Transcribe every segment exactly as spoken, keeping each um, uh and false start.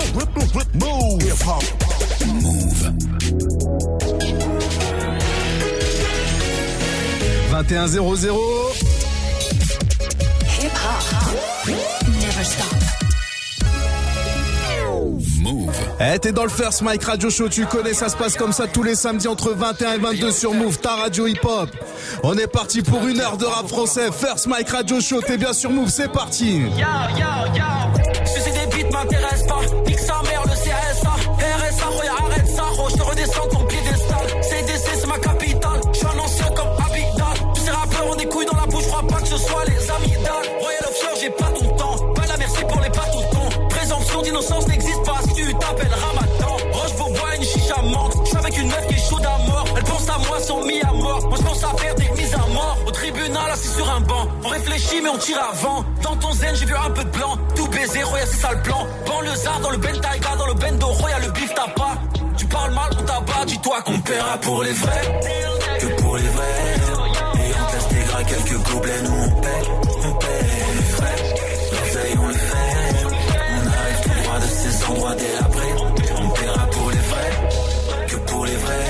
Move. Hip hop. Move. vingt et un zéro zéro. Hip hop. Never stop. Move. Eh, t'es dans le First Mike Radio Show, tu connais, ça se passe comme ça tous les samedis entre vingt et un et vingt-deux sur Move, ta radio hip-hop. On est parti pour une heure de rap français. First Mike Radio Show, t'es bien sur Move, c'est parti. Yo, yo, yo. Sucer des beats m'intéresse pas. Nique sa mère, le C S A. R S A, Roya, arrête ça. Je te redescends ton piédestal. C D C, c'est ma capitale. Je suis un ancien comme Abidal. Tous ces rappeurs ont des couilles dans la bouche, je crois pas que ce soit les amygdales. Royal Offshore, j'ai pas ton temps. Pas la merci pour les patoutons. Présomption d'innocence n'existe pas si tu t'appelles Ramadan. Roche-Beaubois, une chicha menthe. Je suis avec une meuf qui est chaude à mort. Elle pense à moi, sont mis à mort. Moi je pense à faire des mises à mort. Au tribunal, assis sur un banc. On réfléchit mais on tire avant. Dans ton zen, j'ai vu un peu de blanc. Tout baiser, Roya, c'est ça le plan. Banlieusard dans le Bentayga, dans le Bendo, Roya, le bif t'as pas. Tu parles mal, on t'abat, dis-toi qu'on paiera pour les vrais. Que pour les vrais. Et on te laisse des gras, quelques gobelets, nous on paie. On paie les frais. L'oseille, on le fait. On arrive tout droit de ces endroits délabrés. On paiera pour les vrais. Que pour les vrais.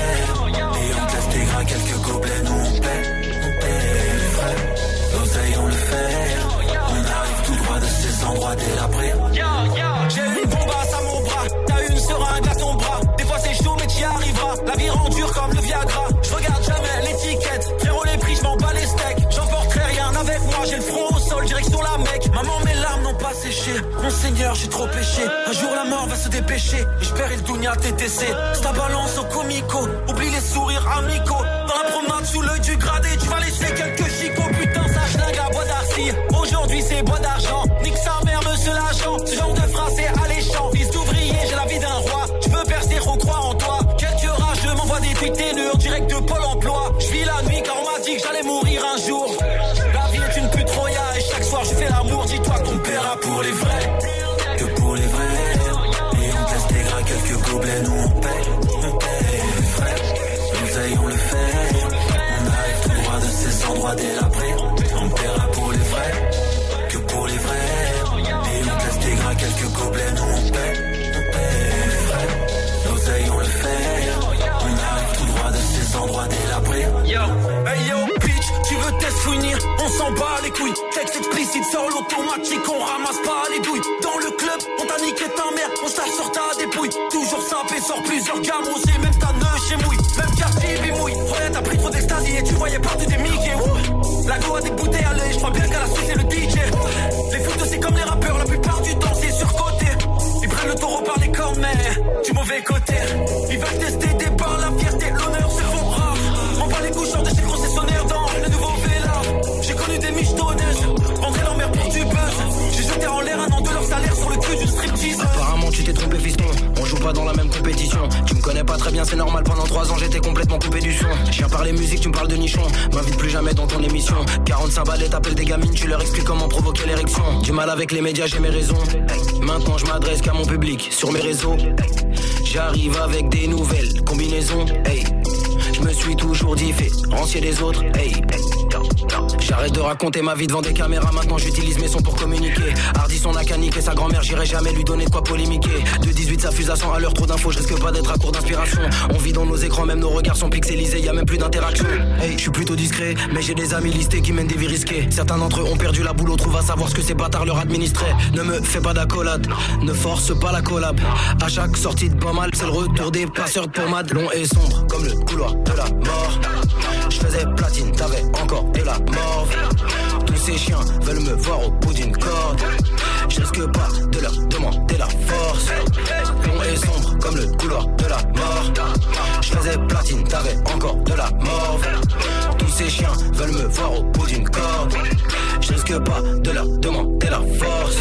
Et on te laisse des gras, quelques gobelets, nous on paie. On paie les frais. L'oseille, on le fait. On arrive tout droit de ces endroits délabrés. J'ai une bombasse à mon bras. T'as une seringue à ton bras. Des fois c'est chaud mais t'y arriveras. La vie rend dure comme le Viagra. Je regarde jamais l'étiquette. Frérot les prix, je m'en bats les steaks. J'emporterai rien avec moi. J'ai le front au sol, direction la Mecque. Maman, mes larmes n'ont pas séché. Monseigneur, j'ai trop péché. Un jour la mort va se dépêcher. Et je perds le dounia T T C. C'est ta balance au comico. Oublie les sourires amicaux. Dans la promenade sous l'œil du gradé. Tu vas laisser quelques chicots. Putain, ça schlingue à bois d'arcy. Aujourd'hui c'est bois d'argent. Nique sa mère, monsieur l'agent. Ce genre de phrase c'est alléchant. Fils d'ouvrier, j'ai la vie d'un roi. Tu veux percer, on croit en toi. Quelques rageux m'envoient des tweets haineux direct de Pôle emploi. Je vis la nuit car on m'a dit que j'allais mourir un jour. La vie est une pute roya et chaque soir je fais l'amour. Dis-toi qu'on paiera pour les vrais. Que pour les vrais. Et on teste des gras, quelques gobelets, nous on paie. On paie les frais. L'oseille on le fait. On arrive tout droit de ces endroits délabrés. On paiera pour les vrais. Que pour les vrais. Et on teste des gras, quelques gobelets, nous on paie. On paie les frais. L'oseille on le fait. On arrive tout droit de ces endroits délabrés. Yo, hey yo, bitch, tu veux test finir? On s'en bat les couilles. Texte explicite sur l'automatique, on ramasse pas les douilles. Dans le club, on t'a niqué ta mère, on s'tâche sur ta dépouille. Toujours sapé, sort plusieurs gammes, on sait même ta neuf chez mouille. Même quartier, bimouille. Ouais, t'as pris trop d'ecstasy et tu voyais partout des Mickey. Ouh. La go a des bouteilles à l'œil, j'crois bien qu'à la suite c'est le D J. Les foot c'est comme les rappeurs, la plupart du temps c'est surcoté. Ils prennent le taureau par les cornes, mais du mauvais côté. Ils veulent tester des barres, la fierté, l'honneur se font rare. On bat les coucheurs de chez le concessionnaire dans le nouveau Véla. J'ai connu des michetonneuses, vendrais leur mère pour du buzz. J'ai jeté en l'air un an de leur salaire sur le cul d'une striptease. Apparemment tu t'es trompé fiston, on joue pas dans la même compétition. Tu me connais pas très bien, c'est normal, pendant trois ans j'étais complètement coupé du son. Je viens parler musique, tu me parles de nichon. M'invite plus jamais dans ton émission. quarante-cinq balais, t'appelles des gamines, tu leur expliques comment provoquer l'érection. Du mal avec les médias, j'ai mes raisons. Maintenant je m'adresse qu'à mon public, sur mes réseaux. J'arrive avec des nouvelles combinaisons, hey. Je me suis toujours différencié des autres, hey. J'arrête de raconter ma vie devant des caméras, maintenant j'utilise mes sons pour communiquer. Hardisson n'a qu'à niquer sa grand-mère, j'irai jamais lui donner de quoi polémiquer. De dix-huit ça fuse à cent à l'heure, trop d'infos, je risque pas d'être à court d'inspiration. On vit dans nos écrans, même nos regards sont pixelisés, y'a même plus d'interaction. Hey, je suis plutôt discret, mais j'ai des amis listés qui mènent des vies risquées. Certains d'entre eux ont perdu la boule, autres va savoir ce que ces bâtards leur administraient. Ne me fais pas d'accolade, ne force pas la collab. À chaque sortie de bon mal, c'est le retour des passeurs de pommade. Long et sombre, comme le couloir de la mort. Je faisais platine, t'avais encore de la morve. Tous ces chiens veulent me voir au bout d'une corde. Je risque pas de leur demander la force. Long et sombre comme le couloir de la mort. Je faisais platine, t'avais encore de la morve. Tous ces chiens veulent me voir au bout d'une corde. Je risque pas de leur demander la force.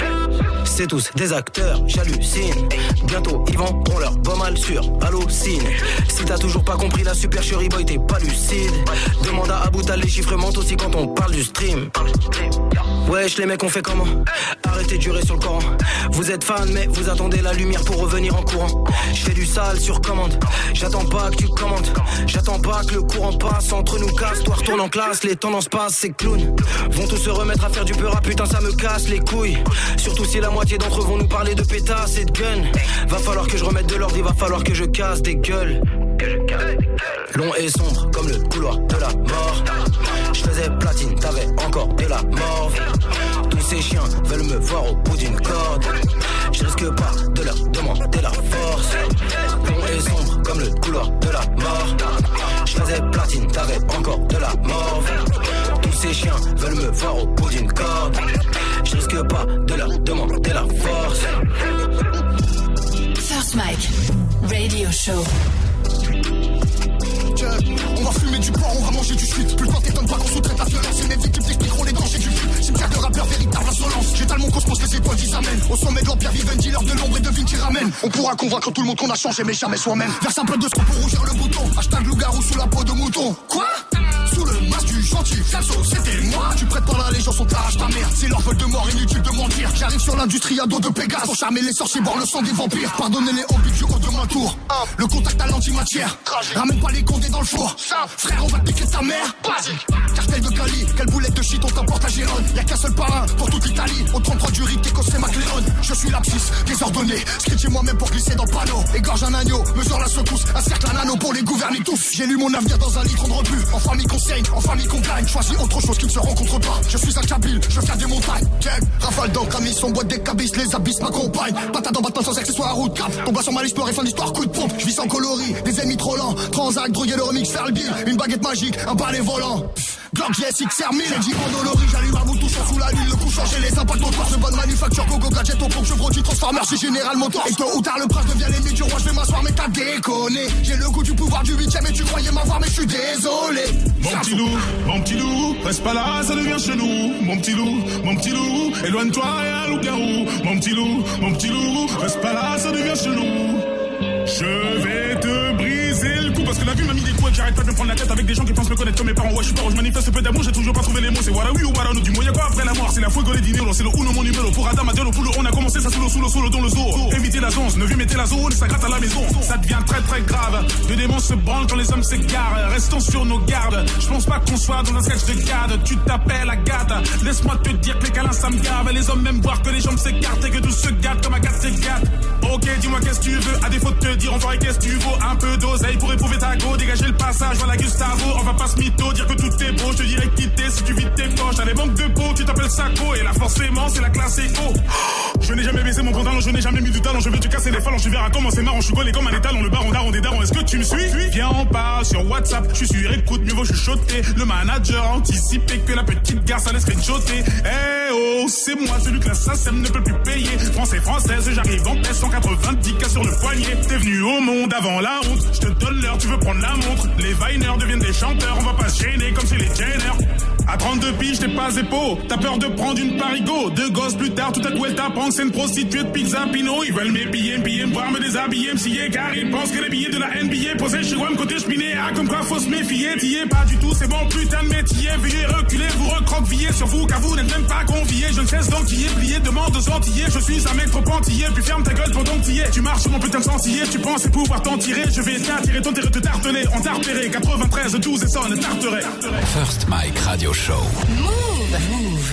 C'est tous des acteurs, j'hallucine. Bientôt ils vendront leur bon mal sur Allocine. Si t'as toujours pas compris la supercherie boy, t'es pas lucide. Demande à Aboutal, les chiffres mentent aussi quand on parle du stream. Wesh les mecs on fait comment? Arrêtez de jurer sur le Coran. Vous êtes fan mais vous attendez la lumière pour revenir en courant. Je fais du sale sur commande. J'attends pas que tu commandes. J'attends pas que le courant passe. Entre nous casse, toi retourne en classe. Les tendances passent, c'est clown. Vont tous se remettre à faire du peur, putain ça me casse les couilles. Surtout si la moitié moitié d'entre eux vont nous parler de pétasse et de gun. Va falloir que je remette de l'ordre, il va falloir que je casse des gueules. Que je casse des gueules. Long et sombre comme le couloir de la mort. Je faisais platine, t'avais encore de la morve. Tous ces chiens veulent me voir au bout d'une corde. Je risque pas de leur demander la force. Long et sombre comme le couloir de la mort. Je faisais platine, t'avais encore de la morve. Tous ces chiens veulent me voir au bout d'une corde. Je risque pas de leur demander la force. First Mike Radio Show. On va fumer du porc, on va manger du shit. Plus le temps t'étonne pas qu'on sous-traite la violence. Et mes victimes t'expliqueront les dangers du flux. Cimetière de rappeurs, véritable insolence. J'étale mon cosmos, les étoiles qu'ils amènent. Au sommet de l'empire vivent un dealer de l'ombre et de vie qui ramène. On pourra convaincre tout le monde qu'on a changé, mais jamais soi-même. Verse un peu de scoop pour rougir le bouton. Hashtag loup-garou sous la peau de mouton. Quoi? Sous le masque du gentil, Fialso, c'était moi. Tu prêtes pas l'allégeance, on t'arrache ta mère. C'est leur vol de mort, inutile de mentir. J'arrive sur l'industrie à dos de Pégase pour charmer les sorciers, boire le sang des vampires. Pardonnez les hobbies du haut de mon tour. Le contact à l'antimatière. Ramène pas les condés dans le four. Frère, on va te piquer ta mère. Basique. Cartel de Cali, quelle boulette de shit, on t'emporte à Gérone. Y'a qu'un seul parrain pour toute l'Italie. Au trente-trois du riz, Kékos et McLeod. Je suis l'abscisse, désordonné. Scritché moi-même pour glisser dans le panneau. Égorge un agneau, mesure la secousse. Un cercle, un anneau pour les gouverner tous. J'ai lu mon avenir dans un litre de rebut. En famille qu'on saigne, en famille qu'on gagne. Choisis autre chose qui ne se rencontre pas. Je suis un Kabyle, je viens des montagnes. Gang, rafale d'encre, mission, boîte des cabisses. Les abysses m'accompagnent. Patate en battant sans accessoires à route. Cap, tombe sur mal histoire et fin d'histoire, coup de pompe. Je vis sans coloris, des ennemis trop lents. Transac, droguer le remix, faire le bill. Une baguette magique, un balai volant. Glock G S X R mille. J'ai dit endolorie, j'allume un bout touchant sous la lune. Le coup changer les impacts au corps de bonne manufacture. Gogo gadget au pompe, chevreau, transformer, c'est Général Motors. Et tôt ou tard le prince devient l'ennemi du roi. Je vais m'asseoir mais t'as déconné. J'ai le goût du pouvoir du huitième et tu croyais m'avoir mais je suis désolé. Mon petit loup, mon petit loup, reste pas là, ça devient chelou. Mon petit loup, mon petit loup, éloigne-toi et un loup-garou. Mon petit loup, mon petit loup, reste pas là, ça devient chelou. Je vais te briser le cou parce que la vie m'a mis des coups et que j'arrête pas de me prendre la tête avec des gens qui pensent me connaître comme mes parents. Ouais, je suis pas, je manifeste peu d'amour, j'ai toujours pas trouvé les mots. C'est voilà oui ou voilà non, du mot y'a quoi après la mort. C'est la fougue les dinero, c'est le uno mon numéro. Pour Adam, Adèle, au poulo, on a commencé ça sous le sous le sous le dans le zoo. Évitez la zone, ne mettez la zone, ça gratte à la maison. Ça devient très très grave. De démons se branlent quand les hommes s'égarent. Restons sur nos gardes. Je pense pas qu'on soit dans un sketch de garde. Tu t'appelles Agathe. Laisse-moi te dire que les câlins ça me gave. Les hommes même voir que les jambes s'écartent et que tout se gâte comme Agathe s'égate. Ok, dis-moi qu'est-ce que tu veux. À défaut de te dire, on ferait qu'est-ce que tu vaux. Un peu d'oseille pour éprouver ta go. Dégager le passage, voilà Gustavo. On va pas se mytho, dire que tout est beau. Je te dirais quitter si tu vides tes poches. T'as des banques de peau, tu t'appelles Sacco. Et là, forcément, c'est la classe éco. Je n'ai jamais baissé mon pantalon, je n'ai jamais mis du talent. Je vais te casser les phalanges, tu verras comment c'est marrant. Je suis collé comme un étalon, le baron daron des darons. Est-ce que tu me suis? Viens, on parle sur WhatsApp. Je suis sur écoute, mieux vaut chuchoter. Le manager anticipé que la petite garce allait screenshotter. Eh oh, c'est moi, celui que la S A C E M ne peut plus payer. Français, française, j'arrive en paix, cent quatre-vingt-dix cas sur le poignet. T'es venu au monde avant la honte. Je te donne l'heure, tu veux prendre la montre. Les Viners deviennent des chanteurs, on va pas se gêner comme chez les Jenner. À trente-deux piges, t'es pas épaule. T'as peur de prendre une parigo. Deux gosses plus tard, tout à coup elle t'apprend que c'est une prostituée de Pizza Pino. Ils veulent mes billets, me piller, me voir, me déshabiller, me scier, car ils pensent que les billets de la N B A posés chez moi, côté cheminée. Ah, comme quoi faut se méfier. T'y es pas du tout, c'est bon, putain de métier. Veuillez reculer, vous recroquevillez sur vous, car vous n'êtes même pas conviés. Je ne cesse d'enquiller, plier, demande aux Antillais. Je suis un mec trop antillais, puis ferme ta gueule pendant que t'y es. Tu marches sur mon putain de sentier, tu penses pouvoir t'en tirer. Je vais t'attirer, ton terre te tarteler. On t'a repéré, quatre-vingt-treize, douze et cent, ne tarterait. First Mike Radio Show. Move, move.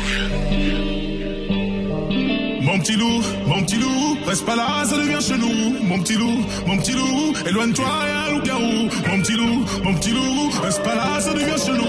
Mon petit loup, mon petit loup, reste pas là, ça devient chelou. Mon petit loup, mon petit loup, éloigne-toi et un loup-garou. Mon petit loup, mon petit loup, reste pas là, ça devient chelou.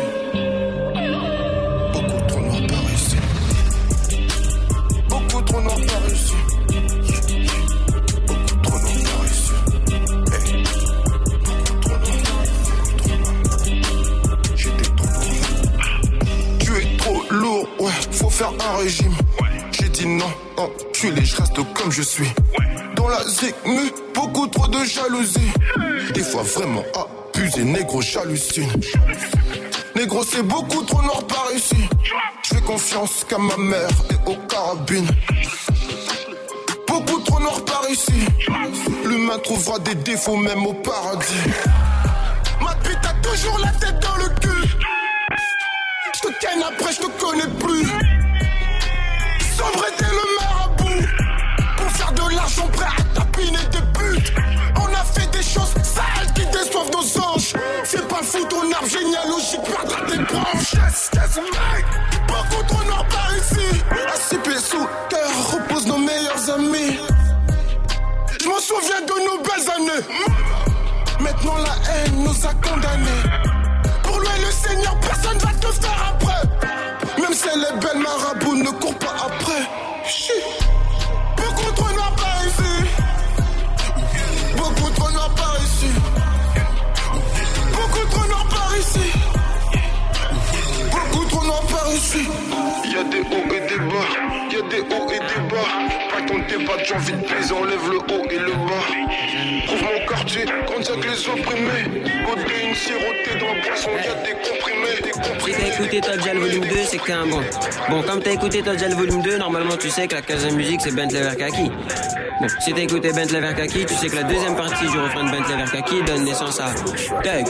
Beaucoup trop noir par ici. Beaucoup trop noir par ici. Beaucoup trop noir par ici. Hey. Beaucoup trop noir, trop noir. J'étais trop lourd. Tu es trop lourd, ouais, faut faire un régime. J'ai dit non, enculé, je reste comme je suis. Dans la zigmu, beaucoup trop de jalousie. Des fois vraiment abusé, négro, j'hallucine. Négro, c'est beaucoup trop noir par ici. Je fais confiance qu'à ma mère et aux carabines. Beaucoup trop noir par ici. L'humain trouvera des défauts même au paradis. Ma pute a toujours la tête dans le cul. Je te ken après, je te connais plus. Sombre était le marabout. Pour faire de l'argent prêt à tapiner des putes. On a fait des choses sales qui déçoivent nos anges. C'est pas fou ton arbre généalogique perdra tes branches. Yes, yes, mec. Beaucoup trop noir par ici. À six pieds sous terre, Maintenant la haine nous a condamnés. Pour louer le Seigneur, personne va te faire après. Même si les belles marabouts ne courent pas après. Chut. Beaucoup trop noirs par ici. Beaucoup trop noirs par ici. Beaucoup trop noirs par ici. Beaucoup trop noirs par ici. Y'a des hauts et des bas, y'a des hauts et des bas. Pas ton débat, j'ai envie de baiser, enlève le haut et le bas. Trouve mon quartier, quand y'a que les opprimés. Codéine sirotée dans la boisson, y'a des comprimés, des comprimés. Si t'as écouté Top Jal Volume deux, c'est que t'es un bon. Bon, comme t'as écouté Top Jal Volume deux, normalement tu sais que la quinzième musique c'est Bentley Verkaki. Bon, si t'as écouté Bentley Verkaki, tu sais que la deuxième partie du refrain de Bentley Verkaki donne naissance à Tug.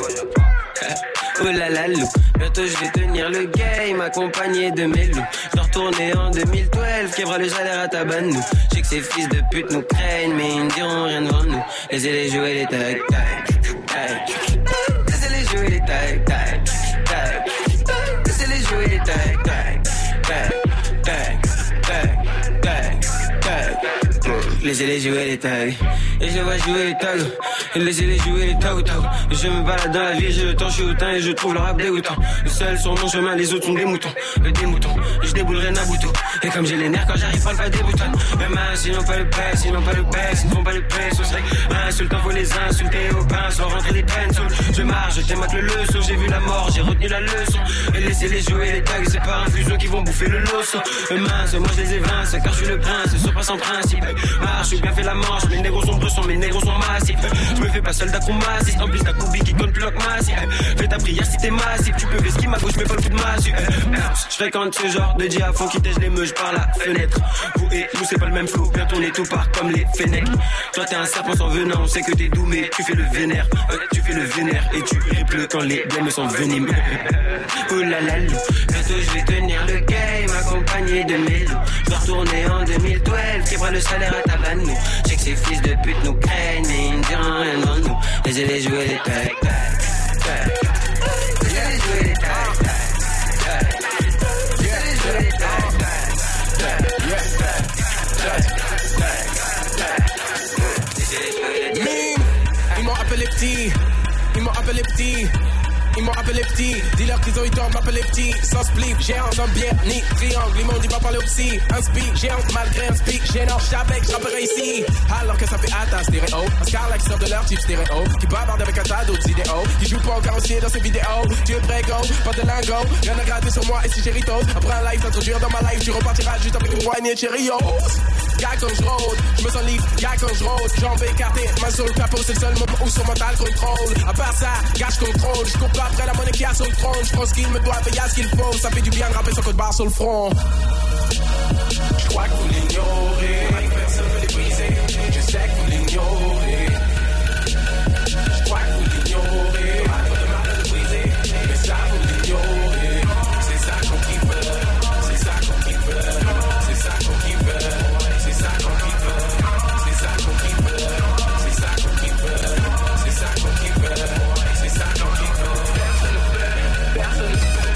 Oh la la lou, bientôt je vais tenir le game accompagné de mes loups. Je dois retourner en deux mille douze, qui aura le salaire à ta bonne nous. Je sais que ces fils de pute nous craignent, mais ils ne diront rien devant nous. Laissez-les jouer les tags, tags, tags. Laissez-les jouer les tags, tags, tags. Laissez-les jouer les tags, tags, tags, tags, tags, tags, tags. Laissez-les jouer les tags. Et je vois jouer les tags. Et laissez-les jouer les tags, tags. Et je me balade dans la ville, j'ai le temps, je suis hautain et je trouve le rap dégoûtant. Le seul sur mon chemin, les autres sont des moutons. Le des moutons, et je déboulerai Nabuto. Et comme j'ai les nerfs quand j'arrive, parle pas des boutons. Mais mince, ils n'ont pas le pèse, ils n'ont pas le pèse, ils ne font pas le pèse. On serait insultant, faut les insulter au pain, sans rentrer des pencils. Je marche, je t'aime le leçon, j'ai vu la mort, j'ai retenu la leçon. Et laissez-les jouer les tags, c'est par infusion qui vont bouffer le loso. Mais mince, moi je les évince, car je suis le prince, ce sont pas sans principe. Marche, je suis bien fait la manche, mes négros sont bressons, mes négros sont massifs. Je me fais pas seul d'acromassiste, en plus d'acoubi qui compte plus lock massif. Fais ta prière si t'es massif, tu peux vesquer ma gauche, mais pas le coup de massif. Je fréquente ce genre de dia à fond qui tège les meuges par la fenêtre. Vous et nous c'est pas le même flow, bien tourné tout part comme les fenêtres. Toi t'es un serpent sans venin, on sait que t'es doux mais tu fais le vénère. Euh, tu fais le vénère et tu ripples quand les blêmes sont venimeux. Oh la la lou, bientôt je vais tenir le game accompagné de mes loups. Je dois retourner en deux mille douze, qui fera le salaire à ta vanne nous. Je sais que ces fils de pute nous craignent mais ils ne diront rien devant nous. Laissez-les jouer les tags, tags, tags. Laissez-les jouer les tags, tags, tags. Laissez-les jouer les tags, tags, tags. Mine, ils m'ont appelé petit, ils m'ont appelé petit. Ils m'ont appelé petit, dis-leur qu'ils ont eu tort de m'appeler petit. Sans split, géant, sans bière, ni triangle. Ils m'ont dit pas parler au psy. Un speak, géant, malgré un speak. Gênant, j'avais que j'appellerai ici. Alors que ça fait atteint stéréo. Un Scarla qui sort de leur type stéréo. Qui bavarde avec un tas d'autres idéaux. Qui joue pas au carrossier dans ses vidéos. Tu es prégo, pas de lingo. Rien à gratter sur moi et si j'ai ritos. Après un live, t'introduire dans ma life. Tu repartiras juste avec une poignée de Cheerios. Gars quand je rôde, je me sens libre. Gars quand je rôde, jambes écartées. Main sur le capot, c'est le seul moment où son mental contrôle. À part ça, gars je contrôle. Je cours pas après la monnaie qui a sur le trône. Je pense qu'il me doit payer à ce qu'il faut. Ça fait du bien de rapper son code barre sur le front. Je crois que vous l'ignorez. Personne ne l'est brisé. Je sais que vous l'ignorez. Je crois que vous l'ignorez. Pas de mal à le briser. Mais ça vous l'ignorez. C'est ça qu'on kiffe. C'est ça qu'on kiffe. C'est ça qu'on kiffe. C'est ça qu'on kiffe. C'est ça qu'on kiffe. C'est ça qu'on kiffe. C'est ça qu'on kiffe. C'est ça qu'on kiffe. Personne ne fait.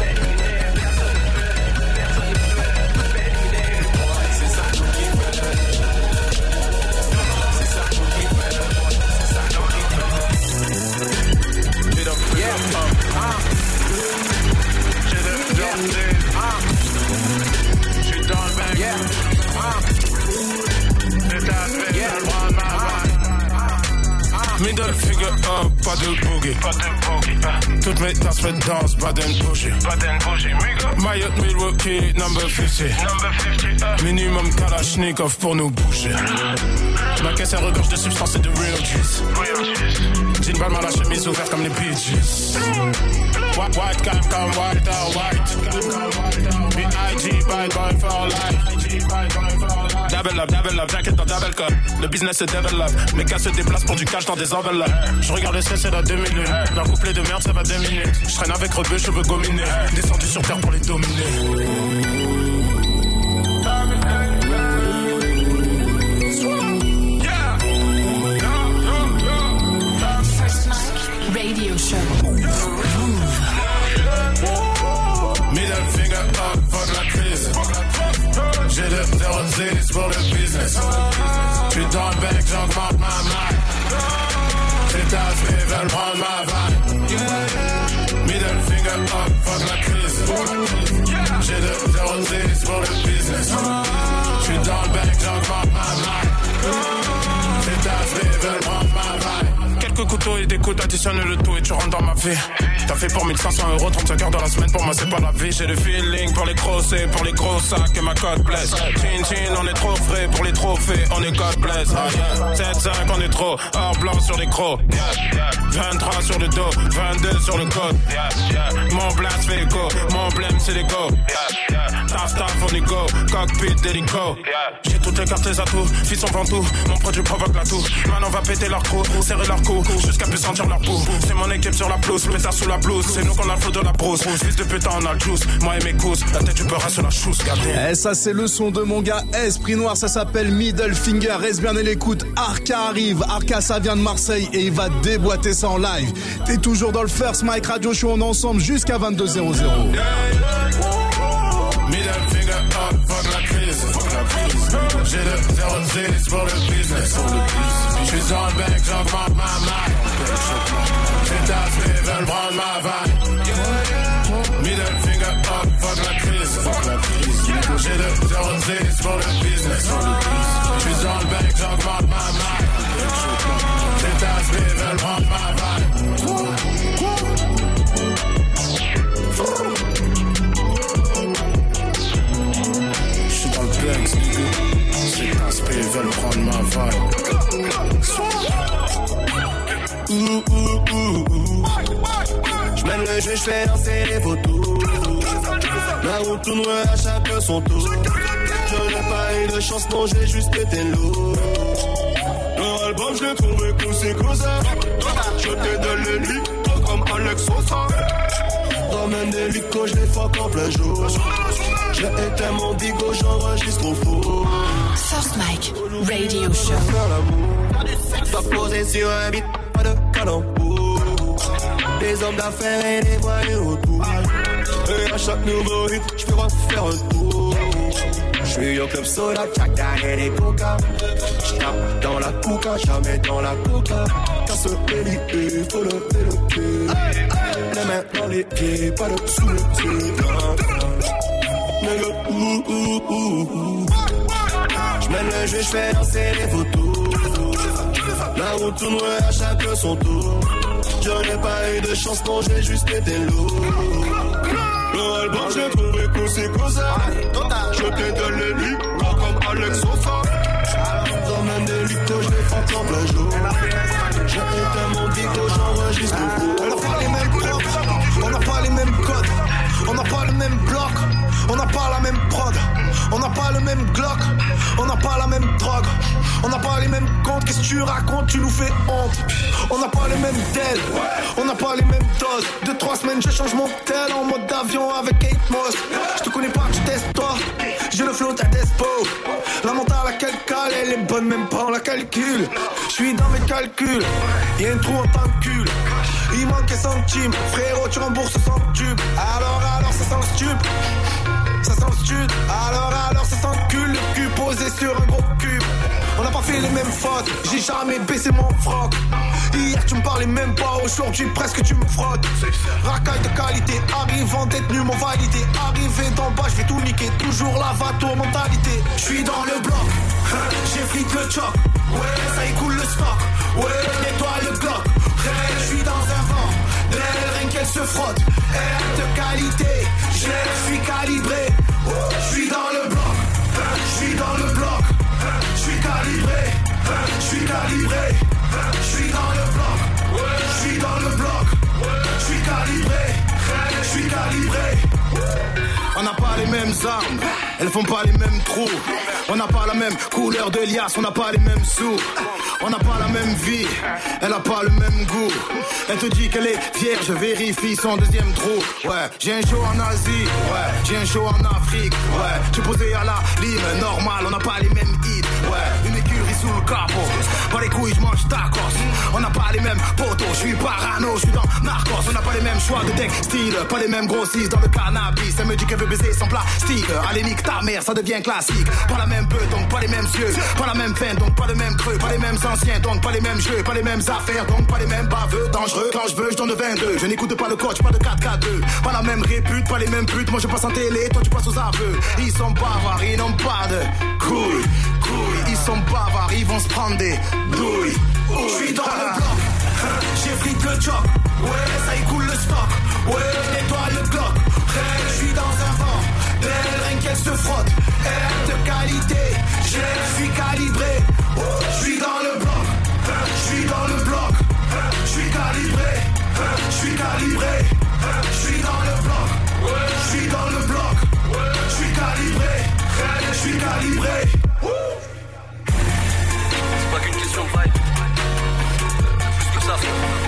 Middle figure up, pas de boogie. Toutes mes tasses fait danse, Baden bougie. Mayotte, Milwaukee, number fifty. Minimum Kalashnikov pour nous bouger. Ma caisse elle regorge de substances et de real juice. Jean Balmain, la chemise ouverte comme les Bee Gees. White, white, calm, calm, white, all white. B I G, bye, boy for life. Double up, double up, jacket dans double cup. Le business se développe, mes gars se déplacent pour du cash dans des enveloppes. Je regarde le ciel, c'est dans deux minutes. D'un couplet de merde, ça va deux minutes. Je traîne avec rebeu, cheveux gominés. Descendu sur terre pour les dominer. Radio show. Middle finger up, fuck la crise. J'ai le zéro six pour le business. J'suis dans le bec, j'augmente ma maille. veulent prendre ma vibe. Middle finger up, fuck la crise. J'ai de zéro six pour le business. J'suis dans le bec, j'augmente ma vibe. Les tasses veulent prendre ma vibe. Quelques couteaux et des coups, additionne le tout et tu rentres dans ma vie. T'as fait pour mille cinq cents euros, trente-cinq heures dans la semaine, pour moi c'est pas la vie. J'ai le feeling pour les grosses et pour les gros sacs et ma cote blesse. Chin chin, on est trop frais pour les trophées, on est God bless. Ah, yeah. sept cinq, on est trop, or blanc sur les crocs. Yeah. vingt-trois sur le dos, vingt-deux sur le code. Yeah. Mon blast fait écho, mon blême c'est l'écho. Taf taf on est go, cockpit d'hélico. J'ai toutes les cartes, les atouts, fils on vend tout. Mon produit provoque la toux. Maintenant on va péter leur trou, serrer leur cou, jusqu'à plus sentir leur peau. C'est mon équipe sur la pelouse, pétard sous la blouse. C'est nous qu'on a le flow de la brousse. Fils de putain on a le juice, moi et mes cousses. La tête du beurre sur la chousse, gardez. Eh ça c'est le son de mon gars Esprit Noir, ça s'appelle Middle Finger. Reste bien à l'écoute, Arca arrive. Arca ça vient de Marseille et il va déboîter ça en live. T'es toujours dans le First Mike Radio Show, on est ensemble jusqu'à vingt-deux zéro zéro. Middle finger up, fuck la crise, fuck la crise. J'ai le zéro six pour le business. J'suis dans le bec, j'augmente ma maille. Les tasses veulent prendre ma vibe. Middle finger up, fuck la crise, fuck la crise. J'ai le zéro six pour le business. J'suis dans le bec, j'augmente ma maille. Les tasses veulent prendre ma vibe. Ces aspects veulent prendre ma vibe. J'mène le jeu, j'fais danser les photos. La route tourne à chacun son tour. Je n'ai pas eu de chance, non, j'ai juste été lourd. Leur album, je l'ai trouvé cool, c'est comme ça. Je te donne le lit, comme Alex Sosa. Ramène des licos, je les fuck en plein jour. J'ai éteint mon digo, j'enregistre au four. First Mike Radio Show. T'as posé sur un beat, pas de calembour. Des hommes d'affaires et des voyous autour. Et à chaque nouveau hit, j'peux refaire un tour. J'suis au club soda, Jack Daniel et Coca. J'tape dans la coca, jamais dans la coca. Casse le lit, faut lever le pied. Les mains dans les pieds, pas de sous le pied. Nigga, ouh, ouh, ouh, ouh. J'mène le jeu, j'fais danser les photos. La route tourne à chacun son tour. Je n'ai pas eu de chance, non, j'ai juste été lourd. Le album, j'ai trouvé cool, c'est comme ça. Je te donne le lit, comme Alex Sosa. J'emmène des licos, je les fais en plein jour. J'ai éteint mon dico, j'enregistre le four. On n'a pas les mêmes codes, on n'a pas les mêmes codes. On n'a pas le même bloc, on n'a pas la même prod. On n'a pas le même Glock, on n'a pas la même drogue. On n'a pas les mêmes comptes, qu'est-ce que tu racontes, tu nous fais honte. On n'a pas les mêmes deals, on n'a pas les mêmes doses. Deux, trois semaines, je change mon tel en mode d'avion avec eight moss. Je te connais pas, tu testes toi. J'ai le flow, t'as despo. La mentale à quel cal, elle est bonne, même pas on la calcule. Je suis dans mes calculs, y'a un trou en tant que cul. Il manque un centime, frérot, tu rembourses cent tubes. Alors, alors, ça sent le stup. Ça sent le stud. Alors, alors, ça sent le cul. Le cul posé sur un gros cube. On n'a pas fait les mêmes fautes, j'ai jamais baissé mon froc. Hier tu me parlais même pas, aujourd'hui presque tu me frottes. Racaille de qualité, arrivant détenu m'ont validé. Arrivé d'en bas, je vais tout niquer, toujours la va-tour mentalité. Je suis dans le bloc, j'ai flic le choc. Ouais, ça écoule le stock. Ouais, nettoie le Glock. Je suis dans un vent, l'air rien qu'elle se frotte. Air de qualité, je suis calibré. Je suis dans le bloc, je suis dans le bloc. Je suis calibré, je suis calibré. Je suis dans le bloc, je suis dans le bloc. Je suis calibré, je suis calibré. On n'a pas les mêmes armes, elles font pas les mêmes trous. On n'a pas la même couleur de liasse, on n'a pas les mêmes sous. On n'a pas la même vie, elle a pas le même goût. Elle te dit qu'elle est vierge, vérifie son deuxième trou. Ouais, j'ai un show en Asie, ouais, j'ai un show en Afrique. Ouais, j'ai posé à la lime, normal, on n'a pas les mêmes hits. Ouais, une écurie sous le capot, pas les couilles, je mange tacos. On n'a pas les mêmes potos, je suis parano, je suis dans Narcos. On n'a pas les mêmes choix de textile, pas les mêmes grossistes dans le cannabis. Elle me dit qu'elle veut baiser sans plastique. Allez nique ta mère, ça devient classique. Pas la même beuh, donc pas les mêmes yeux. Pas la même fin, donc pas le même creux. Pas les mêmes anciens, donc pas les mêmes jeux. Pas les mêmes affaires, donc pas les mêmes baveux. Dangereux, quand je veux, je donne vingt-deux. Je n'écoute pas le coach, pas de quatre quatre deux. Pas la même répute, pas les mêmes putes. Moi je passe en télé, toi tu passes aux aveux. Ils sont bavards, ils n'ont pas de couilles, couilles. Ils sont bavards, ils vont se prendre des douilles. Je suis dans le bloc, j'ai frite le job. Ouais, ça y coule le stock. Ouais, je nettoie le bloc. Je suis dans un vent, belle rien qu'elle se frotte. Elle de qualité, je suis calibré. Je suis dans le bloc, je suis dans le bloc. Je suis calibré, je suis calibré. Je suis dans le bloc, je suis dans le bloc. Je suis calibré, je suis calibré. C'est pas qu'une question de vibe. Plus que ça,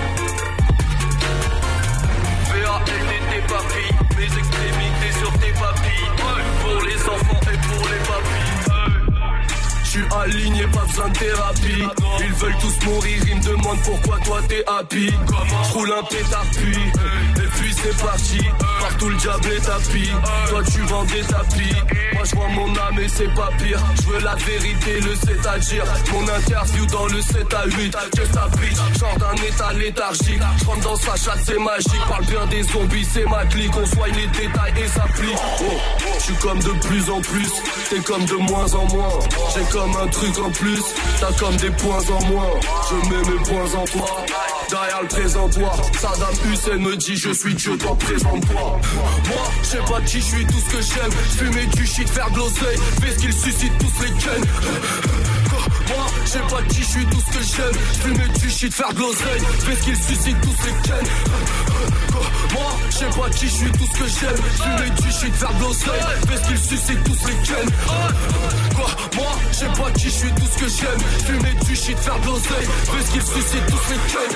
P A L T tes papilles, mes extrémités sur tes papilles. Pour les enfants et pour les papilles. Je suis aligné, pas besoin de thérapie. Ils veulent tous mourir, ils me demandent pourquoi toi t'es happy. Je roule un pétard puis, et puis c'est parti. Partout le diable est tapis. Toi tu vends des tapis. Moi je vois mon âme et c'est pas pire. Je veux la vérité, le c'est-à-dire. Mon interview dans le sept à huit. Que ça brille, genre d'un état léthargique. Je rentre dans sa chatte, c'est magique. Parle bien des zombies, c'est ma clique. On soigne les détails et ça plie. Oh, je suis comme de plus en plus. T'es comme de moins en moins. J'ai comme un truc en plus, t'as comme des points en moins. Je mets mes points en toi. Derrière le présentoir, Saddam Hussein me dit je suis Dieu, toi présente-toi. Moi, je sais pas qui je suis, tout ce que j'aime. Fumer du shit, faire de l'oseille, fais ce qu'ils suscitent tous les gains. Moi, je sais pas qui je suis, tout ce que j'aime. Fumer du shit, faire de l'oseille, fais ce qu'ils suscitent tous les gains. Moi, je sais pas qui je suis, tout ce que j'aime. Fumer du shit, faire de l'oseille, fais ce qu'ils suscitent tous les gains. Moi, je sais pas qui je suis, tout ce que j'aime. Fumer du shit, faire de l'oseille, fais ce qu'ils suscitent tous les gains.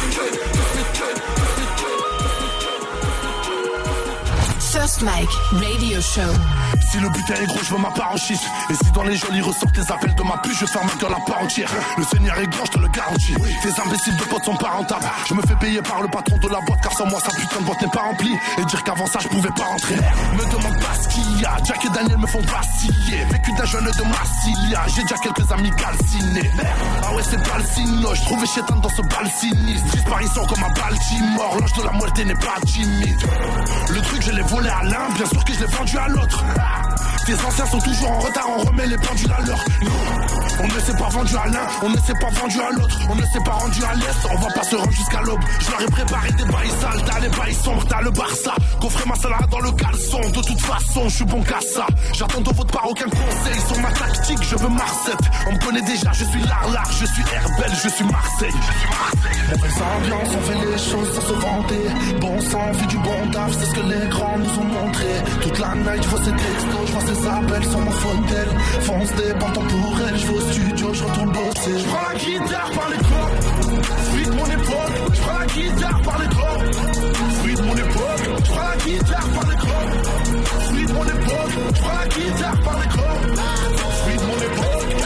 First Mike Radio Show. Si le butin est gros, je veux ma part en schiste. Et si dans les jolis ressortent les appels de ma puce, je ferme ma gueule à part entière. Le Seigneur est grand, je te le garantis. Tes imbéciles de potes sont pas rentables. Je me fais payer par le patron de la boîte, car sans moi sa putain de boîte n'est pas remplie. Et dire qu'avant ça je pouvais pas rentrer. Me demande pas ce qu'il y a. Jack et Daniel me font vaciller. Vécu d'un jeune de Massilia. J'ai déjà quelques amis calcinés. Ah ouais, c'est pas le signe. Je trouvais chétan dans ce bal sinistre. Disparition comme un Baltimore. L'ange de la muerte n'est pas timide. Le truc, je l'ai volé à l'un. Bien sûr que je l'ai vendu à l'autre. Tes anciens sont toujours en retard, on remet les pendules à l'heure. On ne s'est pas vendu à l'un, on ne s'est pas vendu à l'autre. On ne s'est pas rendu à l'est, on va pas se rendre jusqu'à l'aube. Je leur ai préparé des bails sales, t'as les bails sombres, t'as le Barça. Coffrez ma salade dans le caleçon, de toute façon, je suis bon qu'à ça. J'attends de votre part aucun conseil sur ma tactique, je veux Marseille. On me connaît déjà, je suis Larlar, je suis Herbel, je suis Marseille. Mauvaise ambiance, on fait les choses sans se vanter. Bon sang, fait du bon taf, c'est ce que les grands nous ont montré. Toute la night, je vois ces textos, je vois ces appels sur mon fauteuil. Fonce des bancs temporels, je vais au studio, je retourne bosser. Je prends la guitare par les cordes, fruit de mon époque. Je prends la guitare par les cordes, fruit de mon époque. Je prends la guitare par les cordes, fruit de mon époque. Je prends la guitare par les cordes, fruit de mon époque.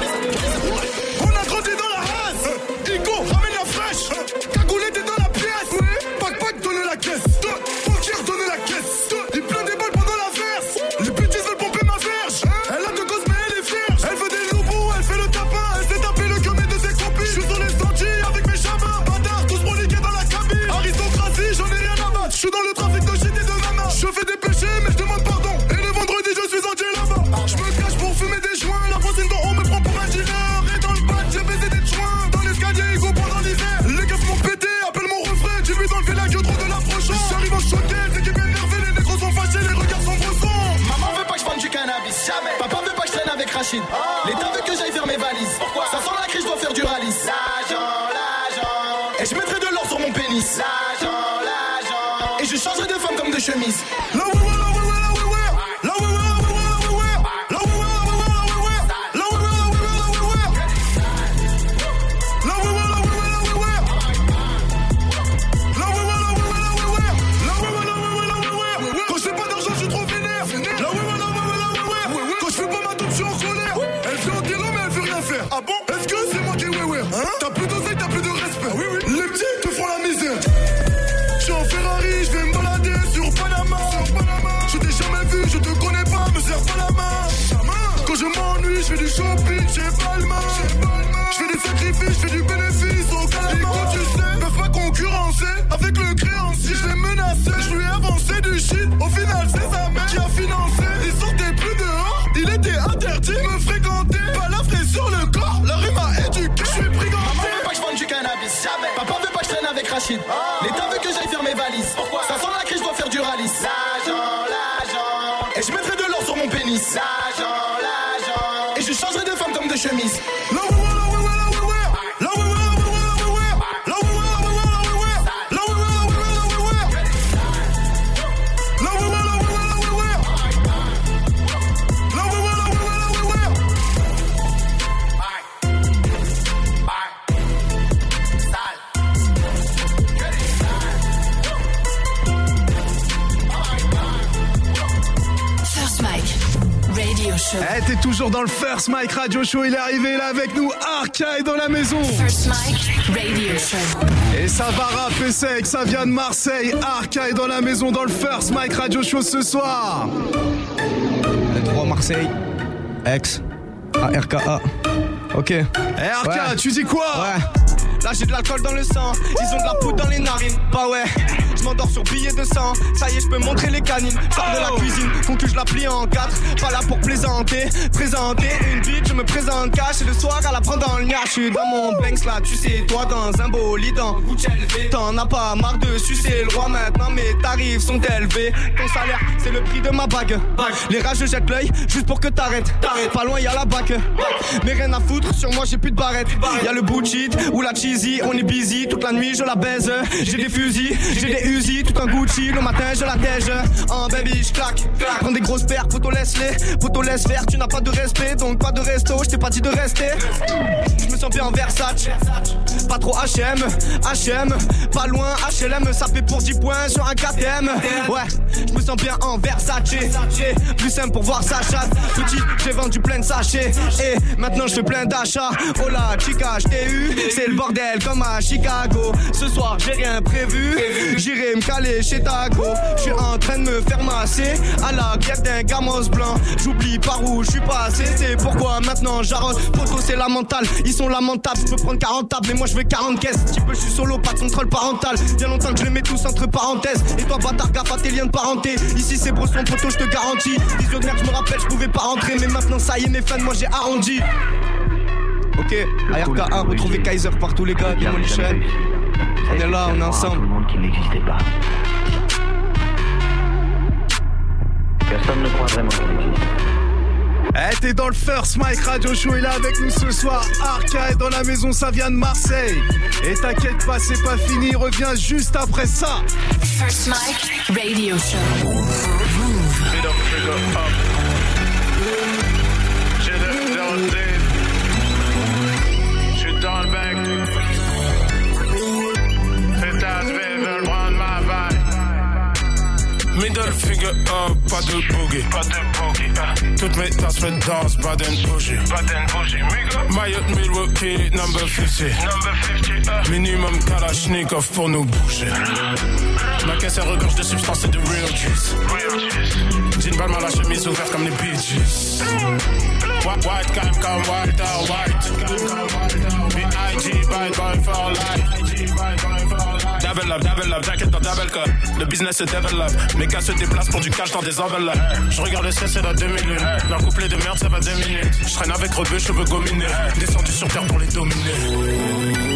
On a grandi dans la race. Igo, ramène la fraîche. Cagoulé, t'es dans la pièce. Pac, pac, donnez la caisse. Poker, donnez la caisse. Il pleut des balles pendant la verse. Les petits veulent pomper ma verge. Elle a deux gosses, mais elle est vierge. Elle veut des loups, elle fait le tapin. Elle s'est tapé le gummy de ses copines. Je suis sur les sentiers avec mes chavins. Bâtards, tous broliqués dans la cabine. Aristocratie, j'en ai rien à battre. Je suis dans le trafic de shit et de nana. Je fais des péchés, mais je demande pardon. Et le vendredi, je suis en Dieu là-bas. Je me cache pour fumer des joints. La voisine d'en haut me prend pour un dealer. Et dans le bac, j'ai baisé des joints. Dans l'escalier, ils go pendant l'hiver. Les gars m'ont pété, appelle mon refrain. J'ai vu enlever la gueule trop de la prochaine. J'arrive en choqué, c'est qui m'énervé. Les négros sont fâchés, les regards sont brossons. Maman veut pas que je vende du cannabis. Jamais. Papa veut pas que je traîne avec Rachid. Oh. L'État veut que j'aille faire mes valises. Pourquoi? Ça sent la crise, je dois faire du ralice. L'argent, l'argent. Et je mettrai de l'or sur mon pénis. L'argent, l'argent. Et je changerai de femme comme de chemise. Là, ouais, ouais, là, ouais, ouais, là, ouais, ouais. Là, ouais, ouais, là, ouais, ouais, là, ouais, ouais. Là, ouais, ouais, là, ouais, ouais, là, ouais, ouais. Là, ouais, ouais, là, ouais, ouais, là, ouais, ouais. Là, ouais, ouais, là, ouais, ouais, là, ouais, ouais. Là, ouais, ouais, là, ouais, ouais, là, ouais, ouais. Là, ouais, ouais, là, ouais, ouais, là, ouais, ouais. Quand je fais pas d'argent, je suis trop vénère. Là, ouais, ouais, là, ouais, ouais, là, ouais, ouais. Quand je fais pas ma tombe, je suis en colère. Elle fait un délo, mais elle veut rien faire. Ah bon? Est-ce que c'est moi qui est ouais, ouais? T'as plus d'oseille, t'as plus de respect. Oui, oui. Rachid. L'État veut que j'aille faire mes valises. Pourquoi? Ça sent la crise, je dois faire du rallye. L'agent, l'agent. Et je mettrai de l'or sur mon pénis. L'agent, l'agent. Et je changerai de femme comme de chemise. Eh, t'es toujours dans le First Mike Radio Show, il est arrivé là avec nous, Arca est dans la maison. First Mike Radio Show. Et ça va rapper sec, ça vient de Marseille, Arca est dans la maison dans le First Mike Radio Show ce soir. Les trois Marseille, Aix, A R K A. Ok. Eh Arca, ouais. Tu dis quoi? Ouais. Là j'ai de l'alcool dans le sang, ils ont de la poudre dans les narines. Bah ouais, je m'endors sur billet de sang. Ça y est, je peux montrer les canines. Sors de la cuisine, faut que je la plie en quatre. Pas là pour plaisanter, présenter une bite, je me présente cash. Et le soir à la prendre dans le gnar. Je suis dans mon Banks là, tu sais, toi dans un bolide en Gucci élevé. T'en as pas marre de sucer le roi maintenant, mes tarifs sont élevés. Ton salaire, c'est le prix de ma bague. Les rageux jettent l'œil juste pour que t'arrêtes. Pas loin, y'a la bac. Mais rien à foutre, sur moi j'ai plus de barrette. Y'a le bullshit ou la cheese. On est busy, toute la nuit je la baise. J'ai des fusils, j'ai des Uzi, tout un Gucci. Le matin je la tège. En baby je claque, prends des grosses paires, poto laisse-les. Poto laisse faire, tu n'as pas de respect. Donc pas de resto, je t'ai pas dit de rester. Je me sens bien en Versace, pas trop H M. H M, pas loin H L M. Ça fait pour dix points sur un K T M. Ouais, je me sens bien en Versace. Plus simple pour voir sa chatte. Petit, j'ai vendu plein de sachets. Et maintenant je fais plein d'achats. Oh la chica, je t'ai eu, c'est le bordel comme à Chicago. Ce soir j'ai rien prévu, j'irai me caler chez Tago. Je suis en train de me faire masser à la guerre d'un gamos blanc. J'oublie par où je suis passé, c'est pourquoi maintenant j'arrose. Poto c'est lamentable, ils sont lamentables. Je peux prendre quarante tables mais moi je veux quarante caisses. Petit peu je suis solo, pas de contrôle parental. Bien longtemps que je les mets tous entre parenthèses. Et toi bâtard gaffe à tes liens de parenté. Ici c'est Bresson poto je te garantis. Vision de merde je me rappelle je pouvais pas rentrer. Mais maintenant ça y est mes fans moi j'ai arrondi. Ok, A R K un, retrouvez Kaiser partout les gars, Demolition. On est là, on est ensemble. Tout le monde qui n'existait pas. Personne ne croit vraiment qu'il existe. Eh, t'es dans le First Mike Radio Show, il est avec nous ce soir. Arca est dans la maison, ça vient de Marseille. Et t'inquiète pas, c'est pas fini, il revient juste après ça. First Mike Radio Show. Dans le bec, fais ta veulent prendre ma vibe. Middle finger up, pas de boogie, pas de boogie. Toutes mes tasses fait danse, pas d'un bougie, pas d'un bougie. Mayotte, Milwaukee, number fifty, number fifty. Uh. Minimum Kalashnikov pour nous bouger. Ma caisse elle regorge de substances et de real juice. Jean Balmain la chemise ouverte comme les Bee Gees. White cam comme Walter White. B I G bad boy for life. Double up, double up, jacket dans double cup. Le business se développe, mes gars se déplacent pour du cash dans des enveloppes. Je regarde le ciel, c'est la demi-lune. Leur couplet de merde, ça va deux minutes. Je traîne avec rebeux, cheveux gominés. Descendu sur terre pour les dominer.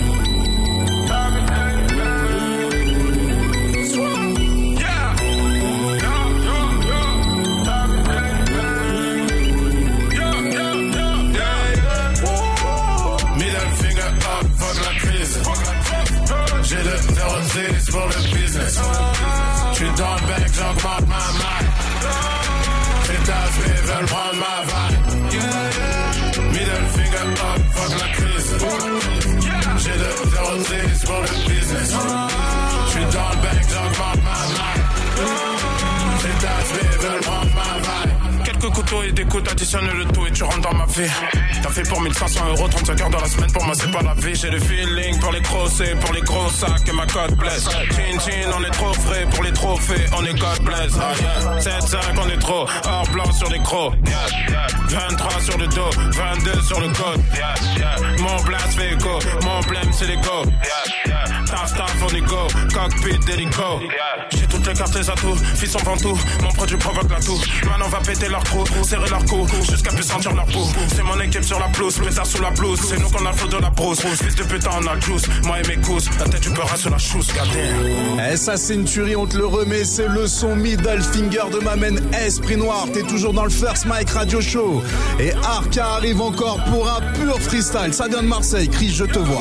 J'ai le zéro six pour le business. J'suis dans le bec, j'augmente ma maille. Les tasses veulent prendre ma vibe. Middle finger up, fuck la crise. J'ai le zéro six pour le business. J'suis dans le bec, j'augmente ma maille. Les tasses veulent prendre ma vibe. Quelques couteaux et des coups, additionne le tout et tu rentres dans ma vie. T'as fait pour mille cinq cents euros, trente-cinq heures dans la semaine, pour moi c'est pas la vie. J'ai le feeling pour les grosses et pour les gros sacs et ma cote blesse. Chin chin, on est trop frais pour les trophées, on est God bless. Ah, yeah. sept cinq, on est trop, or blanc sur les crocs. Yeah. vingt-trois sur le dos, vingt-deux sur le code. Yeah. Mon blast fait écho, mon blême c'est les go. Yeah. Taf taf on est go, cockpit d'hélico. J'ai toutes les cartes et atouts, fils en ventoux. Mon produit provoque la toux. Maintenant on va péter leur trou, serrer leur cou, jusqu'à plus sentir leur peau. C'est mon équipe sur la blouse, pétard sous la blouse. C'est nous qu'on a le flot de la brousse. Fils de putain, on a le juice. Moi et mes cousses, la tête du beurre sur la chousse, gardez. Eh, ça c'est une tuerie, on te le remet. C'est le son Middle Finger de ma main Esprit Noir. T'es toujours dans le First Mike Radio Show. Et Arca arrive encore pour un pur freestyle. Ça vient de Marseille, Chris, je te vois.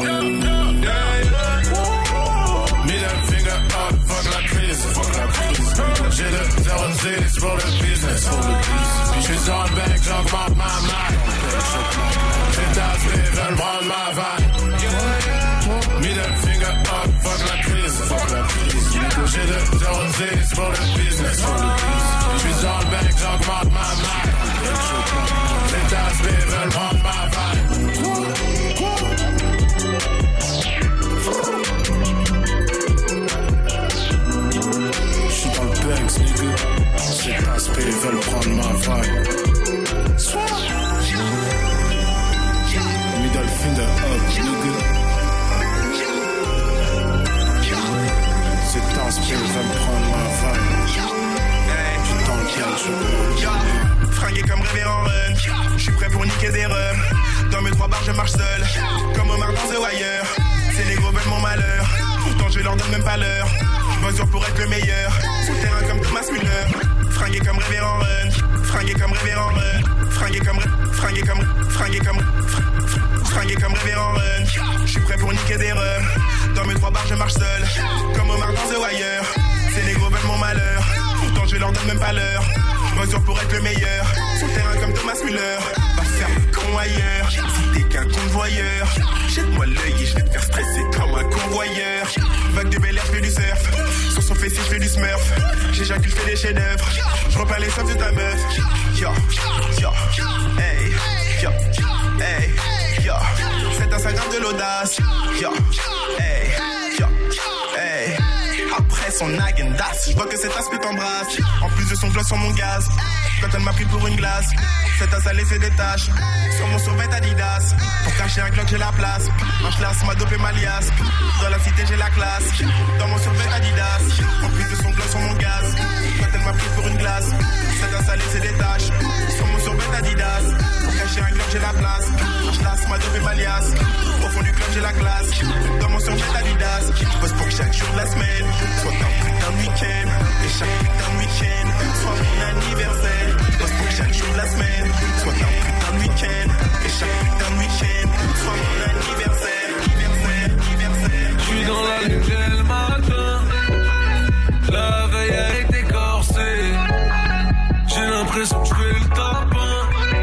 Middle finger up, fuck la crise, fuck la crise. J'ai le zéro six pour le business, pour le business. Je suis dans le bec, j'augmente ma maille. Les tasses veulent prendre ma vague. Middle finger up, fuck la crise, fuck la crise. J'ai le zéro six pour le business, pour le business. Je suis dans le bec, j'augmente ma maille. Les tasses veulent prendre ma vague. Banks, nigga. Ces aspects veulent prendre ma vague. Middle finger up, nigga. Ces aspects veulent prendre ma vague. Je t'en tiens, je fringué comme révérend Run. Je suis prêt pour niquer des rums. Dans mes trois bars, je marche seul. Comme Omar dans The Wire. Ces négros veulent mon malheur. Pourtant, je leur donne même pas l'heure. Mesure pour être le meilleur. Sur le terrain comme Thomas Müller. Fringué comme révérend Run. Fringué comme révérend Run. Fringué comme Fringué comme Fringué comme Fringué comme révérend Run. Je suis prêt pour niquer des rums. Dans mes trois bars je marche seul. Comme Omar dans The Wire. Ces négros veulent mon malheur. Pourtant je leur donne même pas l'heure. Mesure pour être le meilleur. Sur le terrain comme Thomas Müller. Va faire le con ailleurs. Si t'es qu'un convoyeur. Jette-moi l'œil et je vais te faire stresser comme un convoyeur. Vague de Bel Air, je fais du surf. Sur son fessier, je fais du smurf. J'éjacule, je fais des chefs-d'œuvre. Je repère les soifs de ta meuf. Yo, yo, hey, yo, hey, yo. C'est Instagram de l'audace. Yo, hey, yo, hey. Après son agendas, je vois que cet aspect t'embrasse. En plus de son gloss sur mon gaz. Quand elle m'a pris pour une glace. Cet as a laissé des taches sur mon survêt Adidas. Pour cacher un Glock j'ai la place. En classe ma dope et ma liasse. Dans la cité j'ai la classe. Dans mon survêt Adidas. En plus de son gloss sur mon gaz. Quand elle m'a pris pour une glace. Cet as a laissé des taches sur mon survêt Adidas. Pour cacher un Glock j'ai la place. En classe ma dope et ma liasse. Au fond du club j'ai la classe. Dans mon survêt Adidas. Je bosse pour que chaque jour de la semaine soit un putain de week-end. Et chaque putain de week-end soit mon anniversaire. Je bosse pour que chaque jour de la semaine soit un putain de week-end. Et chaque putain de week-end soit mon anniversaire. Anniversaire, anniversaire. Je suis dans la lune dès le matin. La veille a été corsée. J'ai l'impression que je fais le tapin.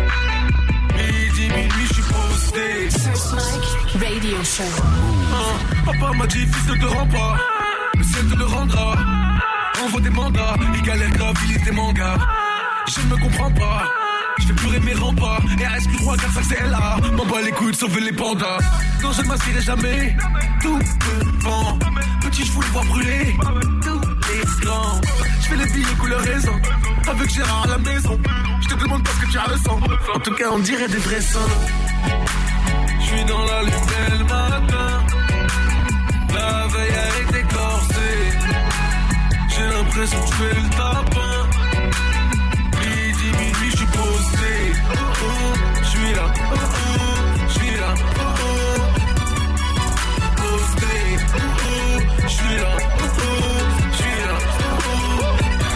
Midi, minuit, je suis posté. First Mike Radio Show. Ah, papa m'a dit, fils, ne te rends pas. Le ciel te le rendra. Envoie des mandats. Il galère grave, il est des mangas. Je ne me comprends pas. Je fais pleurer mes remparts. Et R S Q trois, quatre, cinq, c'est là. M'en bats les couilles de sauver les pandas. Non, je ne m'assierai jamais. Tout devant. Petit, je voulais voir brûler tous les grands. Je fais les billets couleur raison. Avec Gérard à la maison. Je te demande pas ce que tu as le sang. En tout cas, on dirait des vrais seins. Je suis dans la lune dès le matin. La veille a été corsée. J'ai l'impression que je fais le tapin. Midi, minuit, je suis posté. Oh, oh, je suis là. Oh, oh, je suis là. Oh, oh. Posté. Oh, oh, je suis là. Oh, oh, je suis là. Oh, oh.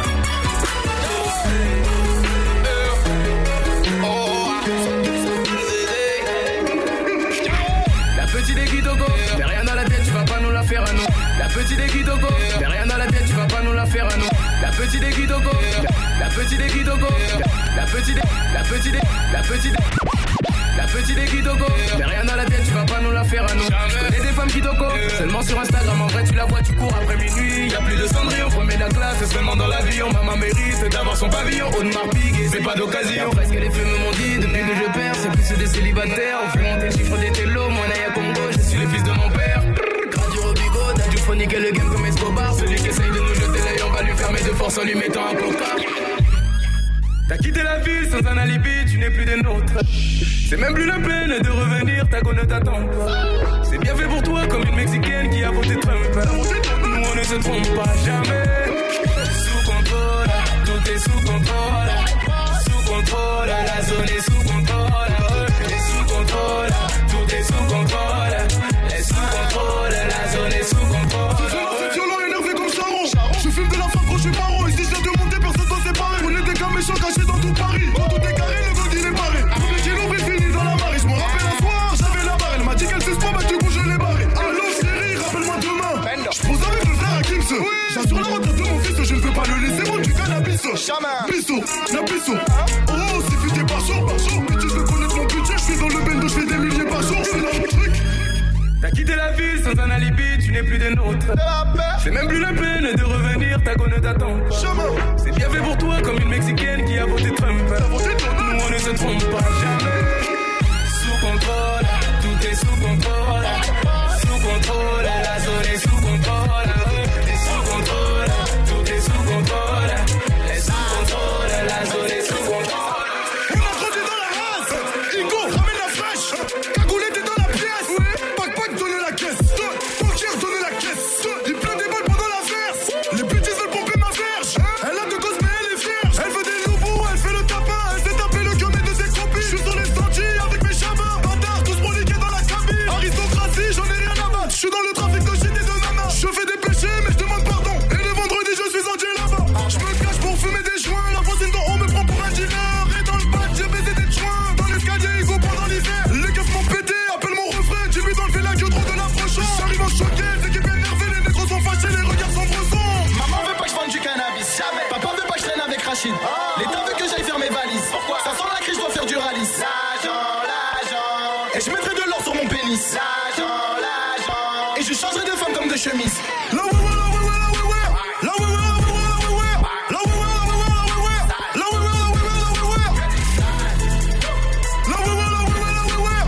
La petite aiguille Togo, mais rien dans la tête, tu vas pas nous la faire à nous. La petite aiguille Togo, mais rien dans la tête, tu vas pas nous la faire à nous. La petite aiguille Togo, la petite aiguille Togo, la petite, la petite, la petite, la petite aiguille Togo, mais rien dans la tête, tu vas pas nous la faire à nous. Je connais des femmes qui Togo, seulement sur Instagram, en vrai tu la vois, tu cours après minuit. Y'a plus de cendrillon, premier de la classe, c'est seulement dans l'avion. Maman mérite d'avoir son pavillon, Audemars Piguet, c'est pas d'occasion. Presque les films m'ont dit, depuis que je perds, c'est plus des célibataires. On fait monter le chiffre des télos, moi Naya Congo, je suis le fils de mon père. Faut niquer le game comme Escobar. Celui qui essaye de nous jeter l'œil, on va lui fermer de force en lui mettant un coca. T'as quitté la ville sans un alibi, tu n'es plus des nôtres. C'est même plus la peine de revenir, ta go ne t'attend pas. C'est bien fait pour toi comme une Mexicaine qui a voté Trump. Nous on ne ne se trompe pas jamais. Sous contrôle, tout est sous contrôle. Sous contrôle, la zone est sous contrôle. Et sous contrôle, tout est sous contrôle. Et sous contrôle, la zone est sous contrôle. C'est violent, énervé comme Charon. Je fume de la femme quand je suis baron. Ici, je viens de monter, personne doit séparer. On était qu'un méchant caché dans tout Paris. Quand tout est carré, le gold il est barré. Premier kilo, il finit dans la marée. Je me rappelle un soir, j'avais la barre. Elle m'a dit qu'elle s'est pas, bah du coup, je l'ai barré. Allô, chérie, rappelle-moi demain. Je pose avec le frère à Gims. J'assure la retraite de mon fils, je ne veux pas le laisser moi du cannabis. Bisso, la bisso. Oh, c'est futé par jour. Mais tu veux connaître mon budget, je suis dans le bendo, je fais des milliers par jour. Je fais dans mon truc. T'as quitté la ville sans un alibi, tu n'es plus des nôtres. C'est même plus la peine de revenir, ta go ne t'attend pas. C'est bien fait pour toi comme une Mexicaine qui a voté Trump. Nous on ne se trompe pas jamais. Sous contrôle, tout est sous contrôle. Sous contrôle, la zone est sous contrôle. Et sous contrôle, tout est sous contrôle. Et sous contrôle, la zone est sous contrôle. On a grandi dans la race. Igo, ramène la fraîche. Cagoulé, t'es dans la pièce. Pac pac, donne la caisse. Banquière, donne la caisse. Il pleut des balles pendant la verse. Les bêtises veulent pomper ma verge. Elle a deux gosses, mais elle est vierge. Elle veut des loups, elle fait le tapin. Elle s'est tapé le gueule de ses copines. Je suis sur les sentiers avec mes chavins. Bâtard, tous broliqués dans la cabine. Aristocratie, j'en ai rien à battre. Je suis dans le trafic de shit et de nana. Je fais des péchés, mais je demande pardon. Et le vendredi, je suis entier là-bas. Je me cache pour fumer des joints. La voisine d'en haut me prend pour un dealer. Et dans le bac, j'ai baisé des joints. Dans l'escalier, il go pendant l'hiver. Les keufs m'ont pété, appelle mon refrain. J'ai vu dans le village trop de l'approchant. J'arrive en choqué, l'équipe énervée. Les négros sont fâchés, les regards sont bressants. Maman veut pas que je vende du cannabis, jamais. Papa veut pas que je traîne avec Rachid. L'État veut que j'aille faire mes valises. Pourquoi? Ça sent la crise, je dois faire du rallye. L'argent, l'argent. Et je mettrai de l'or sur mon pénis. L'argent, l'argent. Et je changerai de femme comme de chemise. Là, ouais, ouais, là, ouais, ouais, là, ouais, ouais. Là, ouais, ouais, là, ouais, ouais, là, ouais, ouais. Là, ouais, ouais, là, ouais, ouais, là, ouais, ouais. Là, ouais, ouais, là, ouais, ouais, là, ouais, ouais. Là, ouais, ouais, là, ouais, ouais, là, ouais, ouais.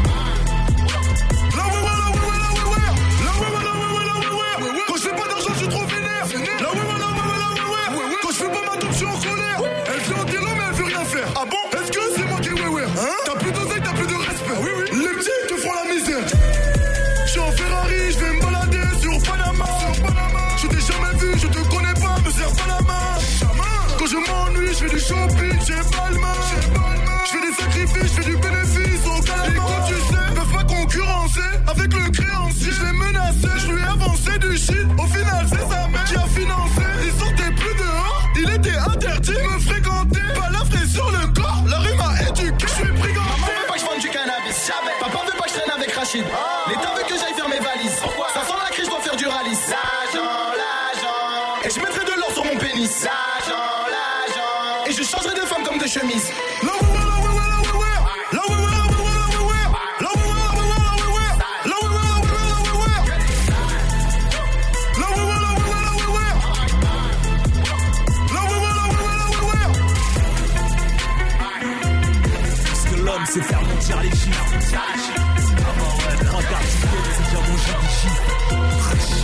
Là, ouais, ouais, là, ouais, ouais, là, ouais, ouais. Là, ouais, ouais, là, ouais, ouais, là, ouais, ouais. Quand je fais pas d'argent, je suis trop vénère. Là, ouais, ouais, là, ouais, ouais, là, ouais, ouais. Quand je fais pas ma dope, je suis en colère. Elle fait un délo, mais elle veut rien faire. Ah bon? Est-ce que c'est moi qui ouais, ouais? Hein? T'as plus d'oseille, t'as plus de respect. Oui, oui. Les petits te font la misère. Je suis en Ferrari, je vais me balader sur Panama. Sur Panama. Je t'ai jamais vu, je te connais pas, me serre pas la main. Quand je m'ennuie, je fais du shopping, j'ai pas le main. Je fais des sacrifices, je fais du bénéfice au calama. Et quand tu sais, ils peuvent pas concurrencer avec le créancier. Je l'ai menacé, je lui ai avancé du shit. Au final, c'est sa mère qui a financé. Il sortait plus dehors, il était interdit de me fréquenter. Balafré sur le corps, la rue m'a éduqué. Je suis brigand. Maman veut pas que je vende du cannabis, jamais. Papa veut pas que je traîne avec Rachid. L'État veut que j'aille faire mes valises. Pourquoi? Ça sent la crise, je dois faire du rallye. L'argent, l'argent. Et je mettrai de l'or sur mon pénis. L'argent, l'argent. Et je changerai de femme comme de chemise. Là, ouais, ouais, là, ouais, ouais, là, ouais, ouais. Là, ouais, ouais, là, ouais, ouais, là, ouais, ouais. Là, ouais, ouais, là, ouais, ouais, là, ouais, ouais. Là, ouais, ouais, là, ouais, ouais, là, ouais, ouais. Là, ouais, ouais, là, ouais, ouais, là, ouais, ouais. Là, ouais, ouais, là, ouais, ouais, là, ouais, ouais. Parce que l'homme c'est faire mentir les chiffres. Regarde, tu connais, c'est bien manger des chiffres.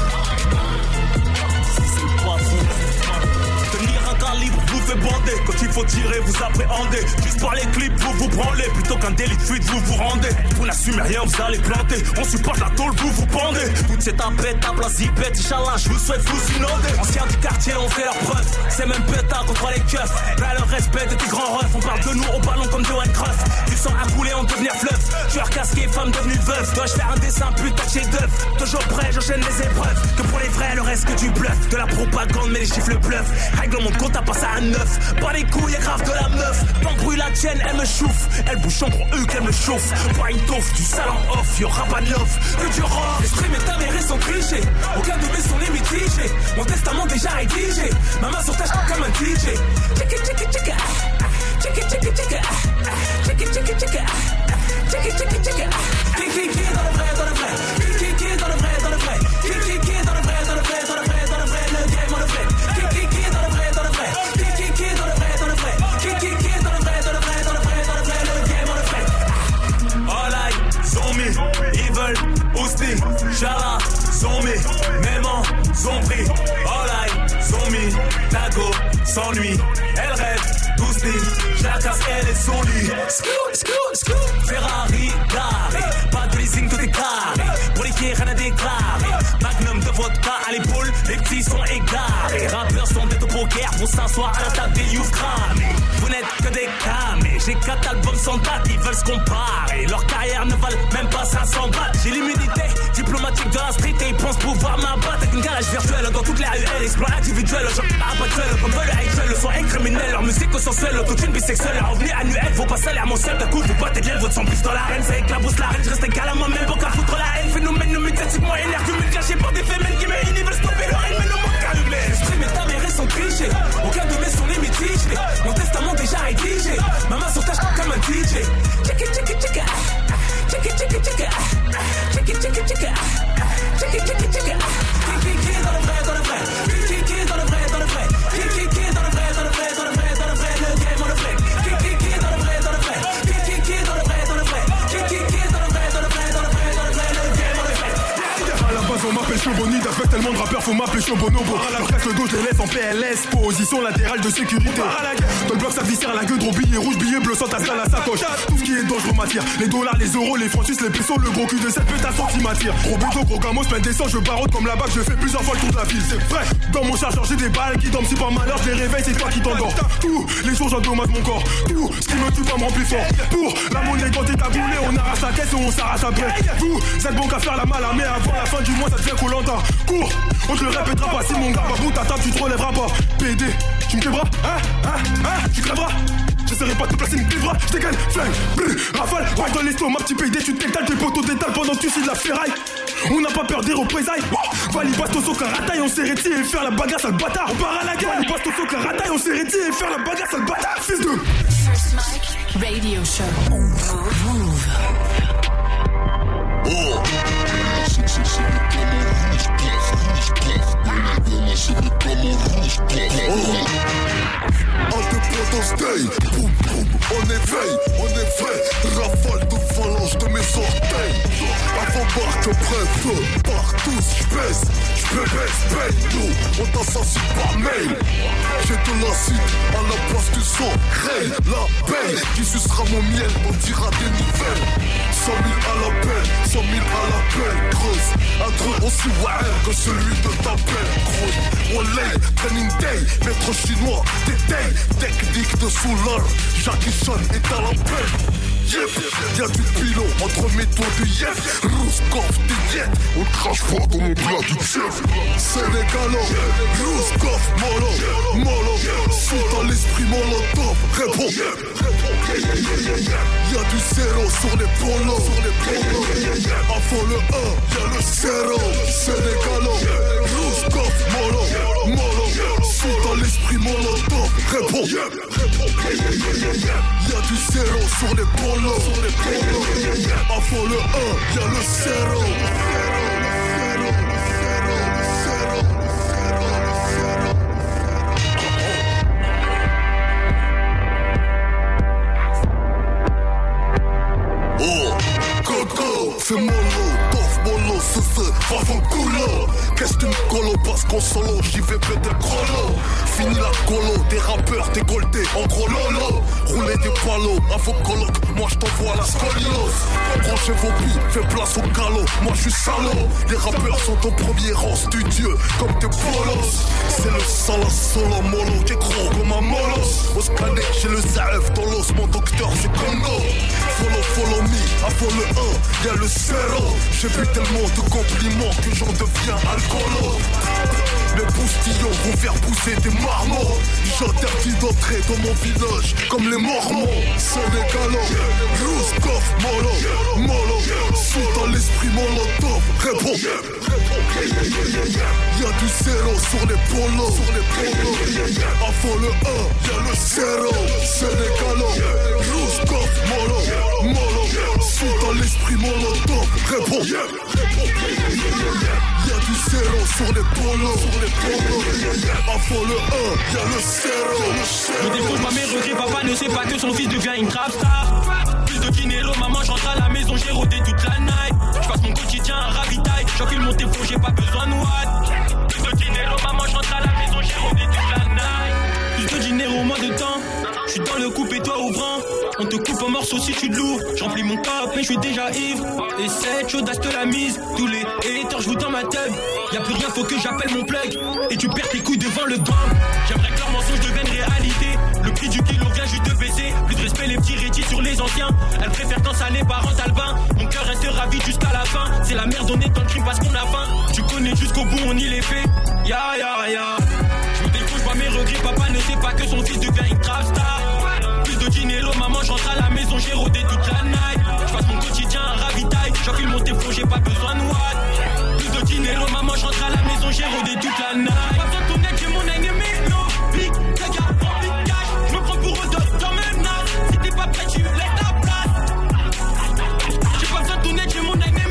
Si c'est le patron. Tenir un calibre vous fait bander. Quand il faut tirer, vous appréhendez. Juste par les clips, vous vous branlez. Plutôt qu'un délit de fuite, vous vous rendez. Vous n'assumez rien, vous allez planter. On supporte la tôle, vous vous pendez. Toutes ces tapettes, tape la zipette. Inch'Allah, je vous souhaite vous inonder. Anciens du quartier, on fait leur preuve. C'est même pétard contre les keufs. Là, le respect de tes grands refs. On parle de nous au ballon comme Johan Cruyff. Du sang à couler, on devenir fleuve. Tueur casqué, femme devenue veuve. Dois-je faire un dessin, putain, chez d'œuf. Toujours prêt, j'enchaîne les épreuves. Que pour les vrais, le reste que du bluff. De la propagande, mais les chiffres le bluff. Règle mon compte, t'as passé à neuf. Pas les couilles, y'a grave de la meuf. M'embrouille la tienne, elle me chouffe. Elle bouche en gros, eux qu'elle me chauffe. Pas une toffe, du salon off, y'aura pas de love. Que du rock. Les streams et avérés sont clichés. Aucun de mes sont les mitigés. Mon testament déjà rédigé. Ma main sur tâche comme un D J. Check it, check it, check it. Check it, check it, check it. Check it, check it, check it. Check it, check it, check it. Qui, qui, qui est dans le vrai, dans le vrai. Qui, qui, qui est dans le vrai, dans le vrai. Qui, qui, qui est dans le vrai, dans le vrai, dans le vrai, dans le vrai. Le game, on le fait. Qui, qui, qui est dans le vrai, dans le vrai. Qui, qui, qui est dans le vrai, dans le vrai. Qui, qui, qui est dans le vrai, dans le vrai, dans le vrai, dans le vrai. Le game, on le fait. All I, zombie, evil, Ousti, Jara, zombie, Méman, zombie. All I, zombie, Tago, s'ennuie, elle rêve. Je la casse, elle est son lit. Scoot, scoot, scoot. Ferrari, Gary. Pas de leasing, tout est carré. Pour les qui rien à déclarer. Magnum de vodka à l'épaule. frères vont s'asseoir à la table des youth cramés. Vous n'êtes que des camés. J'ai quatre albums sans date, ils veulent se comparer. Leur carrière ne valent même pas cinq cents bahts. J'ai l'immunité diplomatique de la street et ils pensent pouvoir m'abattre. Avec une garage virtuelle dans toutes les R U L. Exploit individuel, genre abattuel. Comme veut le actuel, le son est criminel. Leur musique au sensuel, l'autotune bisexuelle. Leur revenu annuel, vaut pas salaire mensuel. D'un coup, vous battez de l'aile, votre sang plus dans l'arène. Ça éclabousse l'arène, je reste égal à moi-même. Pour qu'à foutre la haine, phénomène, nous médiatiquement énerve. Du mille caché par des fémènes qui m'aiment. Ils veulent stopper le règne, mais ne manque qu'à humer. Stream est avéré sans tricher. Aucun de mes sons n'est mitigé. Mon testament déjà rédigé. Ma main sur tâche comme un D J. Check it, check it, check it. Check it, check it, check it. Check it, check it, check it. Check it, check it, check it. Qui, qui, qui est dans le vrai, dans le vrai. Qui, qui, qui est dans le vrai, dans le vrai. Qui, qui, qui est dans le vrai, dans le vrai, dans le vrai, dans le vrai. Le game on le fait. Qui, qui, qui est dans le vrai, dans le vrai. Qui, qui, qui est dans le vrai, dans le vrai. Qui, qui, qui est dans le vrai, dans le vrai, dans le vrai, dans le vrai. Le game on le fait. À la base on m'appelle Choboni, d'après tellement de rappeurs faut m'appeler Chobonobo. Alors casse le dos, je les laisse en P L S, position latérale de sécurité. Dans le bloc ça viscère la gueule, gros billet rouge, billet bleu sans tasse à la sacoche. Tout ce qui est dangereux m'attire, les dollars, les euros, les francs suisses, les pesos, le gros cul de cette pute à sortie m'attire. Gros bédo, gros gamos, plein d'essence, je barote comme la bague, je fais plusieurs fois le tour de la ville, c'est vrai. Dans mon chargeur j'ai des balles qui dorment, si par malheur je les réveille, c'est toi qui t'endors. Tous les jours j'endommage mon corps, tout ce qui me tue pas me rend plus fort. Pour la monnaie quand t'es taboulé, on arrache la caisse et on s'arrache après. Vous êtes bon qu'à faire la malle, mais avant la fin du mois ça devient colanta. Cours, on te le répétera pas, si mon gars va bout ta table, tu te relèveras pas. P D, tu me crèveras, hein, hein, hein, tu crèveras. J'essaierai pas de te placer une bras, je dégaine, flingue, bleu, rafale, ouais dans l'estomac, petit P D, tu t'étales, tes potos t'étalent pendant que tu suis de la ferraille. On n'a pas peur des représailles. Vali Bastoso Karataï, on s'est retiré et faire la bagarre, sale bâtard. On part à la guerre. Vali Bastoso Karataï, on s'est retiré et faire la bagarre, sale bâtard. Fils de First Mic Radio Show. Move. Oh. Indépendance Day, boum boum, on éveille, on éveille, rafale de phalange de mes orteils. Avant barque, près feu, partout, j'baisse, j'baisse, paye, nous, on t'assassine par mail. J'ai de l'acide à la place du sang, Ray, la paye, qui sucera mon miel, on dira des nouvelles. Cent mille à l'appel, cent mille à l'appel, creuse, un truc aussi wild que celui de ta belle, gros. Wallet, training day, maître chinois, détail, technique de soulard, Jackie Chan est à l'appel. Yep, y'a du pilon entre mes doigts de yep. Rouskov, des yep. On crache pas dans mon plat du chef. Sénégalo, Rouskov, Molo, Molo. Saute à l'esprit molotov, réponds. Y'a du zéro sur les polos. Avant le un, y'a le zéro. Sénégalo, Rouskov, Molo, Molo. Saute à l'esprit molotov, réponds. Y'a du zéro sur les polos. Avant le un, y'a le zéro. Oh, Coco, fais mollo, tof mollo, c'est ce, pas son culo. Qu'est-ce que tu me colo, parce qu'en solo, j'y vais péter le chrono. Fini la colo, des rappeurs décolletés, en gros lolo. Rouler des palos, à vos colocs, moi je t'envoie la scoliose. Branchez vos billes, fais place au galop, moi je suis salaud. Les rappeurs sont au premier rang studieux, comme tes polos. C'est le sala solo molo, t'es gros comme un molos. Au scanner, j'ai le Zaev dans l'os, mon docteur c'est Congo. Follow, follow me, avant le un, y'a le zéro. J'ai vu tellement de compliments que j'en deviens alcoolo. Mes boustillons vont faire pousser des marmots. J'interdis d'entrer dans mon village comme les mormons. Sénégalo, Rouskov, Molo, Molo. Saute à l'esprit molotov, réponds. Y'a du zéro sur les polos. Avant le un, y'a le zéro. Sénégalo, Rouskov, Molo, Molo. Saute à l'esprit molotov, réponds. Y'a du zéro sur les polos. Avant le un, y'a le zéro. Le défaut de ma mère regrette, papa ne sait pas que son fils devient une grave star. Plus de dinero, maman j'entre à la maison, j'ai rodé toute la night. J'passe mon quotidien à ravitaille, j'enfile mon téléphone, j'ai pas besoin de watt. Plus de dinero, maman j'entre à la maison, j'ai rodé toute la night. Plus de dinero, moins de temps, j'suis dans le coupe et toi ouvrant. On te coupe en morceaux. morceau si tu te l'ouvres. J'remplis mon cap mais je suis déjà ivre. Et cette chaudasse te la mise. Tous les haters jouent dans ma tête. Y'a plus rien, faut que j'appelle mon plug. Et tu perds tes couilles devant le gang. J'aimerais que leur mensonge devienne réalité. Le prix du kilo vient juste de baisser. Plus de respect les petits rédits sur les anciens. Elle préfère quand ça n'est pas rentable. Mon cœur reste ravi jusqu'à la fin. C'est la merde, on est dans le crime parce qu'on a faim. Tu connais jusqu'au bout, on y les fait. Ya ya ya. Je me défouche, je vois mes regrets. Papa ne sait pas que son fils devient une trap star. Plus de dinero, maman, je rentre à la maison, j'ai rodé toute la night. Je passe mon quotidien à ravitaille. J'enfile mon téléphone, j'ai pas besoin de watt. Plus de dinero, maman, je rentre à la maison, j'ai rodé toute la night. Pas besoin de ton aide, j'ai mon ennemi. No, big, gaga, rempli de cash. Je me prends pour eux deux dans mes nattes. Si t'es pas prêt, tu laisses ta place. J'ai pas besoin de ton aide, j'ai mon ennemi.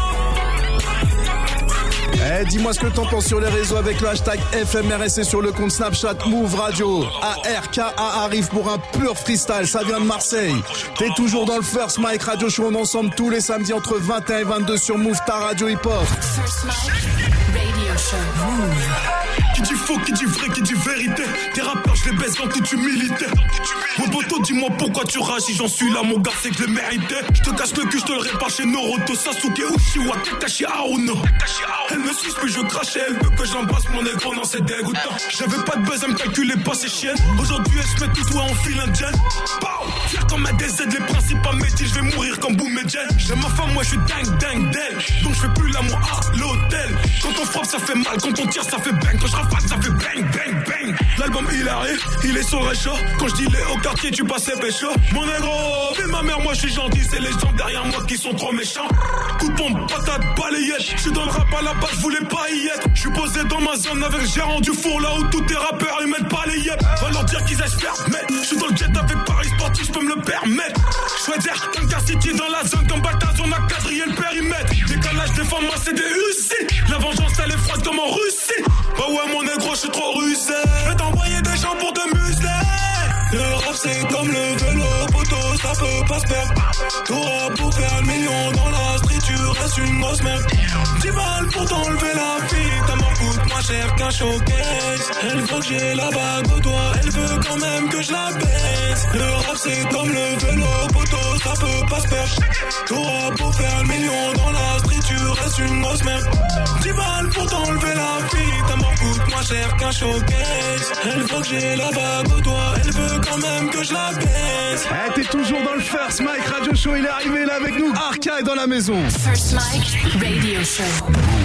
Eh, dis-moi ce que t'en penses sur les réseaux avec le hashtag F M R S et sur le compte Snapchat Move Radio. A R K A arrive pour un pur freestyle, ça vient de Marseille. T'es toujours dans le First Mike Radio Show, on est ensemble tous les samedis entre vingt et un et vingt-deux sur Move, ta radio hip-hop. First Mike Radio Show. Move. Qui dit faux, qui dit vrai, qui dit vérité. Tes rappeurs, je les baisse dans toute humilité. Mon poteau, dis-moi pourquoi tu rages. Si j'en suis là, mon gars, c'est que je l'ai mérité. Je te casse le cul, je te le répare chez Noroto, Sasuke, Uchiwa, Kakashi, Aono. Elle me suce, mais je crache, elle veut que j'embrasse mon négro, non, c'est dégoûtant. J'avais pas de buzz, elle me calculait pas, ces chiennes. Aujourd'hui, elle se met tout toi en fil indienne. Pow! Fier comme un D Z, les principes à métier, je vais mourir comme Boom et Jen. J'aime ma femme, moi, je suis dingue, dingue d'elle. Donc, je fais plus l'amour à l'hôtel. Quand on frappe, ça fait mal, quand on tire, ça fait bang. Quand je rafale, ça fait bang, bang, bang. L'album, il arrive, il est sur réchaud. Quand je dis les au quartier, tu passais pécho. Mon négro, fais ma mère, moi, je suis gentil. C'est les gens derrière moi qui sont trop méchants. Coup de pompe, patate, balayette. Je suis dans le rap à la base, je voulais pas y être. Je suis posé dans ma zone avec le gérant du four, là où tous tes rappeurs ils mettent pas les yep. Va leur dire qu'ils aillent se faire mettre. Je suis dans le jet avec Paris Sportif, je peux me le permettre. Je vais dire qu'un car city dans la zone comme Baltaz, on a quadrillé le périmètre. Décalage des femmes, moi c'est des Russes. La vengeance elle est froide comme en Russie. Bah ouais mon négro, je suis trop rusé. Je vais t'envoyer des gens pour te museler. Le rap c'est comme le vélo, poteau, ça peut pas se perdre. T'auras pour faire le million dans la street, tu restes une grosse merde. dix balles pour t'enlever la fille, ta mort coûte moins cher qu'un showcase. Elle veut que j'ai la bague au doigt, elle veut quand même que je la baisse. Le rap c'est comme le vélo, poteau, ça peut pas se perdre. T'auras pour faire le million dans la street, tu restes une grosse merde. dix balles pour t'enlever la fille, ta mort coûte moins cher qu'un showcase. Elle veut que j'ai la bague au doigt, elle veut quand même que je la baisse. Eh, t'es toujours dans le First Mike Radio Show, il est arrivé là avec nous. Arca est dans la maison. First Mike Radio Show.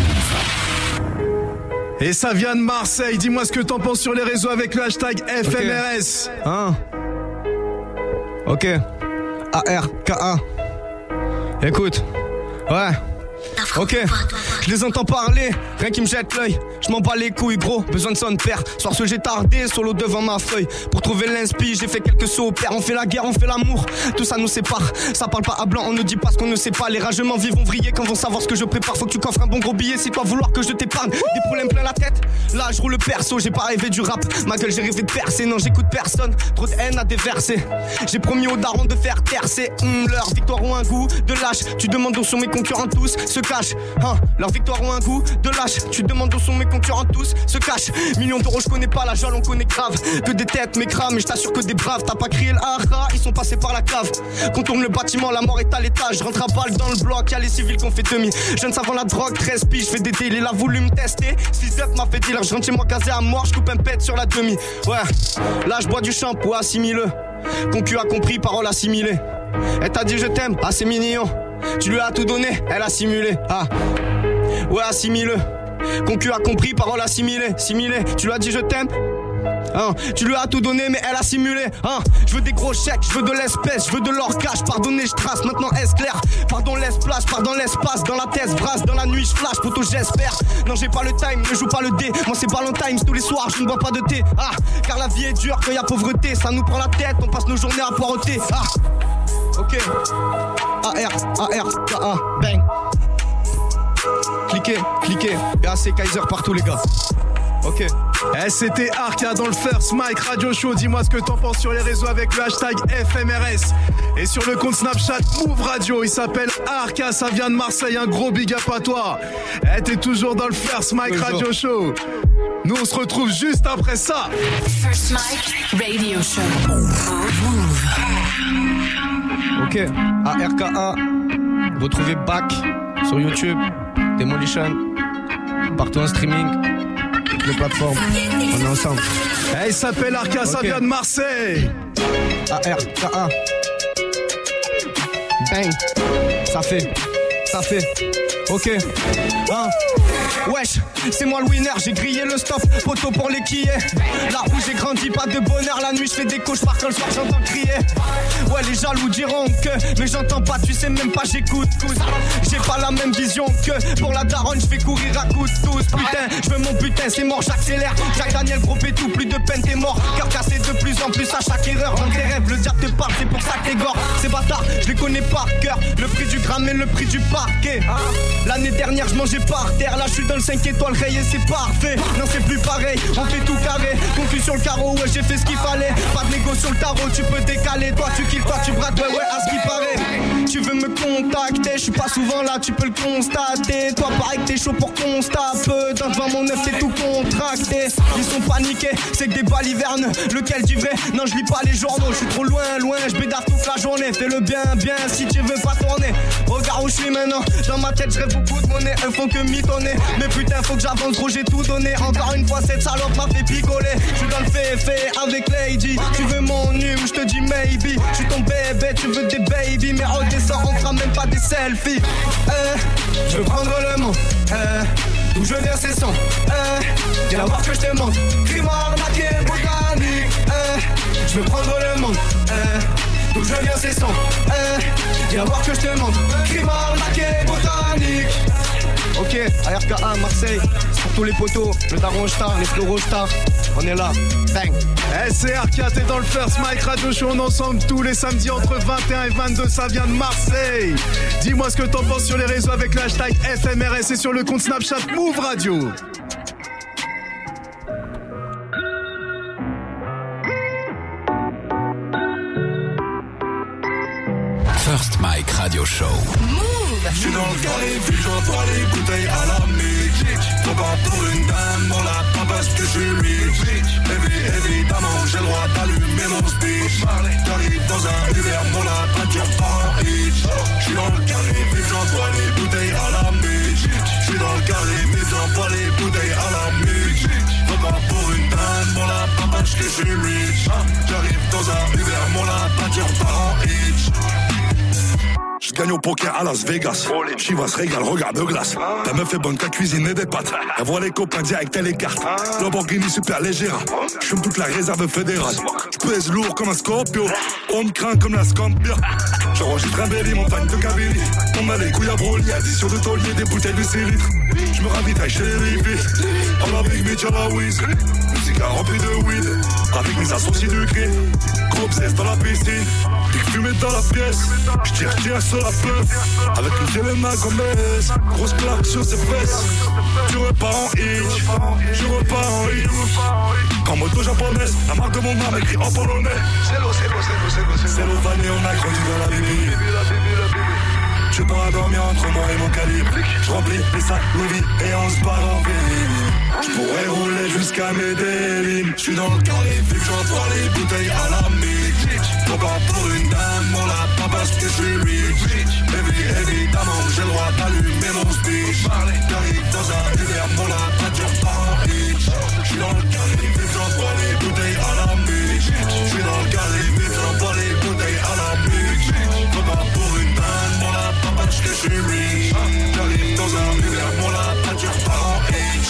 Et ça vient de Marseille, dis-moi ce que t'en penses sur les réseaux avec le hashtag F M R S. Okay. Hein. Ok. A R K A. Écoute. Ouais. Ok, je les entends parler, rien qui me jette l'œil. Je m'en bats les couilles gros, besoin de son père. Soir ce j'ai tardé, solo devant ma feuille. Pour trouver l'inspi, j'ai fait quelques sauts au père. On fait la guerre, on fait l'amour, tout ça nous sépare. Ça parle pas à blanc, on ne dit pas ce qu'on ne sait pas. Les ragements vivent, vont vriller quand vont savoir ce que je prépare. Faut que tu coffres un bon gros billet si toi vouloir que je t'épargne. Des problèmes plein la tête, là je roule le perso. J'ai pas rêvé du rap, ma gueule j'ai rêvé de percer. Non j'écoute personne, trop de haine à déverser. J'ai promis aux darons de faire taire. C'est hum, leur victoire ou un goût de lâche. Tu demandes où sont mes concurrents tous se cachent. Hein, leur victoire ou un goût de lâche. Tu demandes où sont mes concurrents tous se cachent. Millions d'euros je connais pas, la joie on connaît grave. Que des têtes mes crames, mais je t'assure que des braves. T'as pas crié le hara, ils sont passés par la cave. Contourne le bâtiment, la mort est à l'étage. Rentre à balle dans le bloc, y'a les civils qu'on fait demi. Jeune savant la drogue, treize piges, j'fais des délais. Il a voulu me tester, six up m'a fait dealer. Je rentre chez moi casé à mort, je coupe un pet sur la demi. Ouais, là je bois du shampoing, assimile-le. Concu a compris, parole assimilée. Elle t'a dit je t'aime, ah c'est mignon. Tu lui as tout donné, elle a simulé. Ah, ouais, assimile-le. Concu a compris, parole assimilée. Similée, tu lui as dit je t'aime. Hein, tu lui as tout donné, mais elle a simulé. Hein, je veux des gros chèques, je veux de l'espèce, je veux de l'or cash. Pardonnez, je trace, maintenant est clair. Pardon, laisse place, pardon, l'espace. Dans la thèse, brasse, dans la nuit, je flash, poto, j'espère. Non, j'ai pas le time, ne joue pas le dé. Moi, c'est Ballon Times, tous les soirs, je ne bois pas de thé. Ah, car la vie est dure quand y a pauvreté. Ça nous prend la tête, on passe nos journées à poireauter. Ah, ok. A R, A R, K A, bang. Cliquez, cliquez. B A C Kaiser partout, les gars. Ok. Eh, c'était Arca dans le First Mike Radio Show. Dis-moi ce que t'en penses sur les réseaux avec le hashtag F M R S. Et sur le compte Snapchat Move Radio, il s'appelle Arca, ça vient de Marseille. Un gros big up à toi. Eh, t'es toujours dans le First Mike Radio Show. Nous, on se retrouve juste après ça. First Mike Radio Show. Move. Ok, A R K A. Retrouvez Back sur YouTube, Demolition, partout en streaming, toutes les plateformes. On est ensemble. Hey, il s'appelle Arca, okay. Ça vient de Marseille. A R K A. Bang. Ça fait, ça fait. Ok. Hein. Wesh, c'est moi le winner, j'ai grillé le stop, poteau pour les quillets. Là où j'ai grandi, pas de bonheur, la nuit je fais des cauchemars quand le soir j'entends crier. Ouais, les jaloux diront que, mais j'entends pas, tu sais même pas, j'écoute. J'ai pas la même vision que, pour la daronne je fais courir à coups de tous. Putain, je veux mon putain, c'est mort, j'accélère. Jacques Daniel, gros pétou, plus de peine, t'es mort. Cœur cassé de plus en plus à chaque erreur. Dans tes rêves, le diable te parle, c'est pour ça que t'es gore. Ces bâtards, je les connais par cœur. Le prix du gramme et le prix du parquet. L'année dernière, je mangeais par terre, là je suis dans le cinq étoiles rayé, c'est parfait. Non, c'est plus pareil, on fait tout carré. Concu sur le carreau, ouais, j'ai fait ce qu'il fallait. Pas de négo sur le tarot, tu peux décaler. Toi, tu kills, toi, tu braques, ouais, ouais, à ce qui paraît. Tu veux me contacter, je suis pas souvent là, tu peux le constater. Toi, pareil que t'es chaud pour qu'on se tape. Dans devant mon œuf, t'es tout contracté. Ils sont paniqués, c'est que des balivernes. Lequel tu veux? Non, je lis pas les journaux, je suis trop loin, loin. Je bédave toute la journée, fais le bien, bien si tu veux pas tourner. Regarde où je suis maintenant, dans ma tête, je rêve beaucoup de monnaie. Eux font que mitonner, mais putain, faut que j'avance, gros, j'ai tout donné. Encore une fois, cette salope m'a fait picoler. Je suis dans le fait, fait avec Lady. Tu veux mon nu ou je te dis maybe. Je suis ton bébé, tu veux des baby. Mais redescends, on fera même pas des selfies. Euh, je veux prendre le monde. Euh, d'où je viens, c'est son. Euh, viens voir que je te montre. Crime arnaqué, botanique. Euh, je veux prendre le monde. Euh, d'où je viens, c'est son. Euh, viens voir que je te montre. Crime arnaqué, botanique. Ok, A R K A, Marseille, c'est pour tous les poteaux, le daron star, les fleurons star, on est là, bang. Eh, c'est Arca, t'es dans le First Mike Radio Show, on est ensemble tous les samedis entre vingt et un et vingt-deux, ça vient de Marseille. Dis-moi ce que t'en penses sur les réseaux avec le hashtag F M R S et sur le compte Snapchat Move Radio. First Mike Radio Show. Je suis dans le carré, puis j'envoie les bouteilles à la musique. Faut pas pour une dame, on l'a pas parce que je suis rich. Évidemment, j'ai le droit d'allumer mon speech. J'arrive dans un hiver, mon l'a pas dur par hitch. Je suis dans le carré, puis j'envoie les bouteilles à la musique. Je suis dans le carré, puis j'envoie les bouteilles à la musique. Faut pas pour une dame, on l'a pas parce que je suis rich. J'arrive dans un hiver, mon l'a pas dur par hitch. Je gagne au poker à Las Vegas. Chivas régale, regarde glace. Ta meuf est bonne qu'à cuisiner des pâtes. Elle voit les copains direct, elle les cartes. Lamborghini super légère. J'fume toute la réserve fédérale. J'pèse lourd comme un scorpio. On me craint comme la Scampia. J'enregistre un belly, montagne de Kabylie. On a les couilles à Broly, addition de taulier, des bouteilles de six litres. J'me ravitaille chez les hippies. On la Big Mitch à la Wiz. Musique à rempli de weed. Avec mes associés de gris. Gros obsesse dans la piscine. Pique fumée dans la pièce. J'tire, j'tire sur la peuf. Avec une téléma comme S. Grosse plaque sur ses fesses. Tu repars en hitch. Je repars en hitch. Quand moto japonaise, la marque de mon âme écrit en polonais. C'est l'eau, c'est l'eau, c'est l'eau, c'est l'eau. C'est l'eau vanille, on a grandi dans la bibi. Je pars à dormir entre moi et mon calibre. Je remplis les sacs Louis et on se barre en ville. Je pourrais rouler jusqu'à Medellin. Je suis dans le carré, vu que j'envoie les bouteilles à la musique. Faut pas pour une dame, on l'a pas parce que je suis rich. Évidemment, j'ai le droit d'allumer mon speech. J'arrive dans un hiver, on l'a pas dur par hitch. Je suis dans le carré, vu que j'envoie les bouteilles à la musique. Je suis dans le carré, vu que j'envoie les bouteilles à la musique. Faut pas pour une dame, on l'a pas parce que je suis rich. J'arrive dans un hiver, on l'a pas dur par hitch.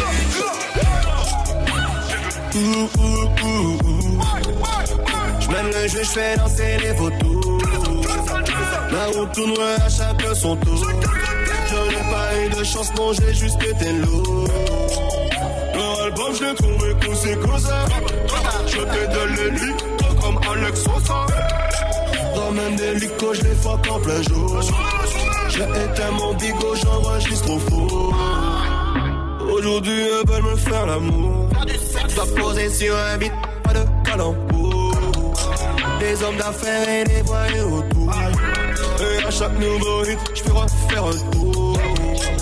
J'mène le jeu, j'fais danser les vautours. La route tourne à chacun son tour. Je n'ai pas eu de chance, non, j'ai juste été lourd. Leur album, je l'ai trouvé cool, c'est cousin. Je te donne le lit, comme Alex Sosa. Ramène des licos, je les fuck en plein jour. J'ai éteint mon bigot, j'enregistre au four. Aujourd'hui, elles veulent me faire l'amour. Dois poser sur un beat, pas de calembour. Des hommes d'affaires et des voyous autour. Et à chaque nouveau hit, j'peux refaire un tour. J'suis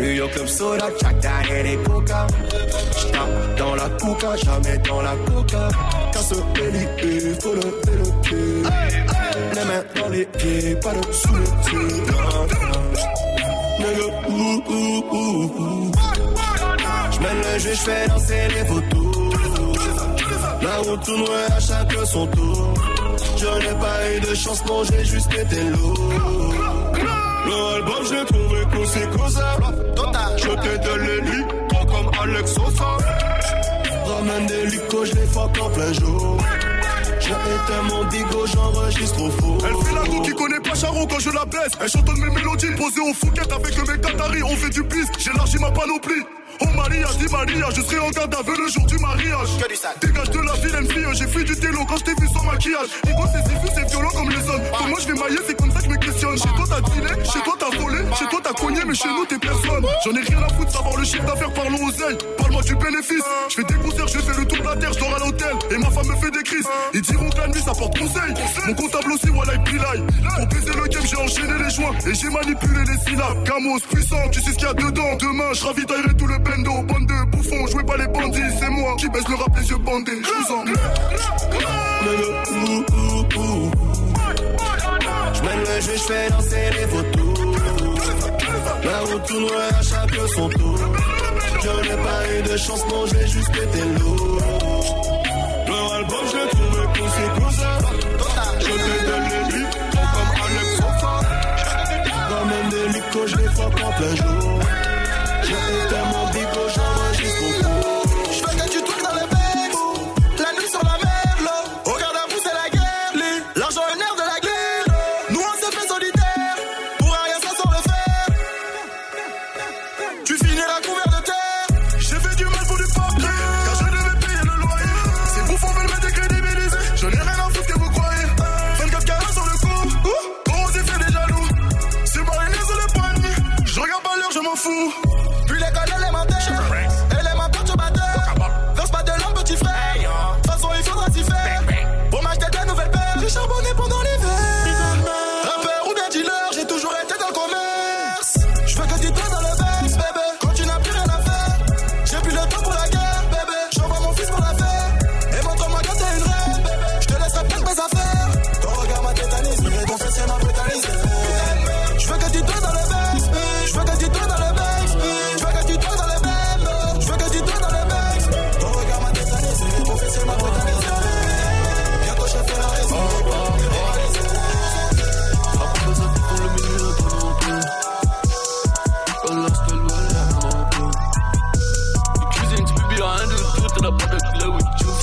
J'suis au club soda, chaka et les coca. J'tape dans la coca, jamais dans la coca. Casse les faut lever le pied. Les mains dans les pieds, pas de sous le pied. Nigga, ouh, ouh, ouh, ouh. J'mène le jeu, j'fais danser les photos. La route tourne à chaque son tour. Je n'ai pas eu de chance, non, j'ai juste été lourd. L'album, j'ai trouvé que c'est cosa. Je t'ai de l'élite, comme Alex Sosa. Ramène des licos, je les fuck en plein jour. J'ai éteint mon digo, j'enregistre au faux. Elle fait la go qui connaît pas Charon quand je la baisse. Elle chantonne mes mélodies, posées au Fouquet avec mes Qataris. On fait du bis, j'élargis ma panoplie. Oh Maria, dis Maria, je serai en garde à vue le jour du mariage. Dégage de la vilaine fille, j'ai fait du télo quand je t'ai vu sans maquillage. Ego c'est si fou, c'est violent comme les hommes. Pour moi je vais mailler, c'est comme ça que je me questionne. Chez toi t'as dealé, chez toi t'as volé, chez toi t'as cogné, mais chez nous t'es personne. J'en ai rien à foutre, savoir le chiffre d'affaires, parlons aux ailes. Parle-moi du bénéfice. Je fais des concerts, je fais le tour de la terre, je dors à l'hôtel. Et ma femme me fait des crises. Ils diront que la nuit ça porte conseil. Mon comptable aussi, voilà, il pilaille. Pour baiser le game, j'ai enchaîné les joints. Et j'ai manipulé les syllabes. Camos, puissant, tu sais ce qu'il y a dedans. Demain, je ravitaillerai tout le bendo. Bande de bouffons, jouez pas les bandits. C'est moi qui baisse le rap les yeux bandés. Je vous en J'mène le jeu, j'fais danser les vautours. La route tourne à chaque son tour. Je n'ai pas eu de chance, non, j'ai juste été lourd. Leur album, je l'ai trouvé pour ces causes. Je te donne les livres, comme Alex Sofa. Ramène des licos, je les fuck en plein jour. J'ai éteint mon bigo, j'enregistre au four. J'fais que du truc dans les becs. La nuit sur la mer, là. Au garde à vous, c'est la guerre. L'argent est nerf de la guerre. Nous, on s'est fait solitaire. Pour rien, ça sort le fer. Tu finiras couvert de terre. J'ai fait du mal pour du papier. Car je devais payer le loyer. Ces bouffons veulent me décrédibiliser. Je n'ai rien à foutre que vous croyez. vingt-quatre carats sur le coup. Oh, on s'est fait des jaloux. C'est pas une sur les poignées. Je regarde pas l'heure, je m'en fous. Puis l'école élémentaire. Élémentaire, tu batteur. Verse pas de l'homme, petit frère. De toute façon, il faudra s'y faire. Pour m'acheter des nouvelles paires. J'ai charbonné pendant l'hiver. Rappeur ou bien dealer, j'ai toujours été dans le commerce. Je veux que tu te dans le verse, bébé. Quand tu n'as plus rien à faire. J'ai plus le temps pour la guerre, bébé. J'envoie mon fils pour la faire. Et montre-moi quand t'es une reine, bébé. Je te laisserai plein de mes affaires. Ton regard m'a tétanisé, ton fessier m'a brutalisé. Je veux que tu te dans le verse. Je veux que tu te dans le verse. Je veux que tu te dans le verse. Je veux que tu te dans le verse. Ton regard m'a tétanisé, ton fessier m'a brutalisé. Bientôt je fais la raison. Cuisine, tu publies rien de tout, t'as pas de clé with you.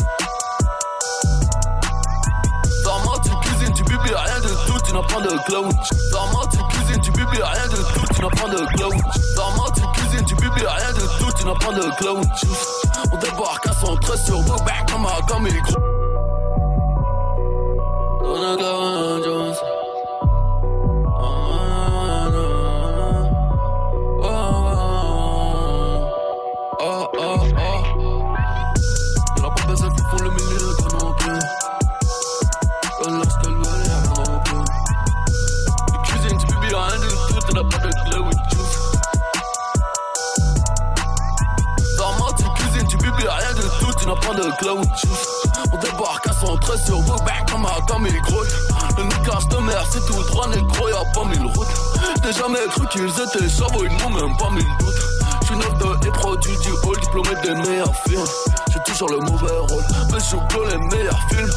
Normalement, tu cuisines, tu publies rien de tout, tu n'as pas de clé with you. Normalement, tu cuisines, tu publies rien de tout, tu n'as pas de clé with you. Normalement, tu cuisines, tu publies rien de tout, tu n'as pas de clé with you. On débarque à son trait sur nous, back comme un comme micro. On a Gavin Jones. Oh, oh, oh. Y'en a pas besoin qui font le milieu de non plus. Quand lorsque le voyage non plus. Tu cuisines, tu publies rien du tout, t'en as pas de clé with you. Normalement, tu cuisines, tu publies rien du tout, tu n'as pas de clé with you. On débarque à son trait sur vous, back comme un comme il grotte. Le niquage de mer, c'est tout droit, négro, y'a pas mille routes. J'ai jamais cru qu'ils étaient chavots, ils n'ont même pas mille doutes. J'suis neuf de et produit du hall, diplômé des meilleurs films. J'ai toujours le mauvais rôle, mais je joue les meilleurs films.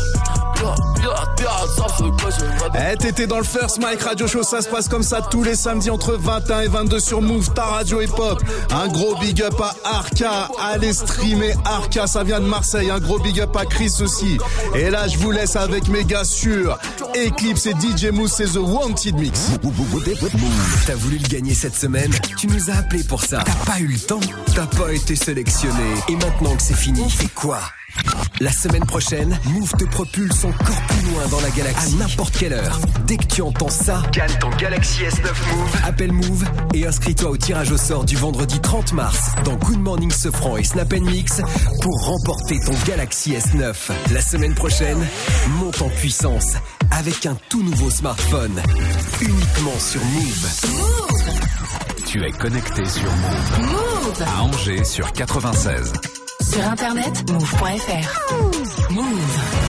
Eh, t'étais dans le First Mike Radio Show, ça se passe comme ça tous les samedis entre vingt et un et vingt-deux sur Move, ta radio hip-hop. Un gros big up à Arca, allez streamer Arca, ça vient de Marseille. Un gros big up à Chris aussi. Et là, je vous laisse avec mes gars sur Eclipse et D J Mousse, c'est The Wanted Mix. T'as voulu le gagner cette semaine? Tu nous as appelé pour ça. T'as pas eu le temps? T'as pas été sélectionné. Et maintenant que c'est fini, fais quoi? La semaine prochaine, Move te propulse encore plus loin dans la galaxie. À n'importe quelle heure. Dès que tu entends ça, gagne ton Galaxy S neuf Move. Appelle Move et inscris-toi au tirage au sort du vendredi trente mars dans Good Morning Sofran et Snap and Mix pour remporter ton Galaxy S neuf. La semaine prochaine, monte en puissance avec un tout nouveau smartphone. Uniquement sur Move. Move. Tu es connecté sur Move. Move. À Angers sur quatre-vingt-seize. Sur internet, move point f r. Move.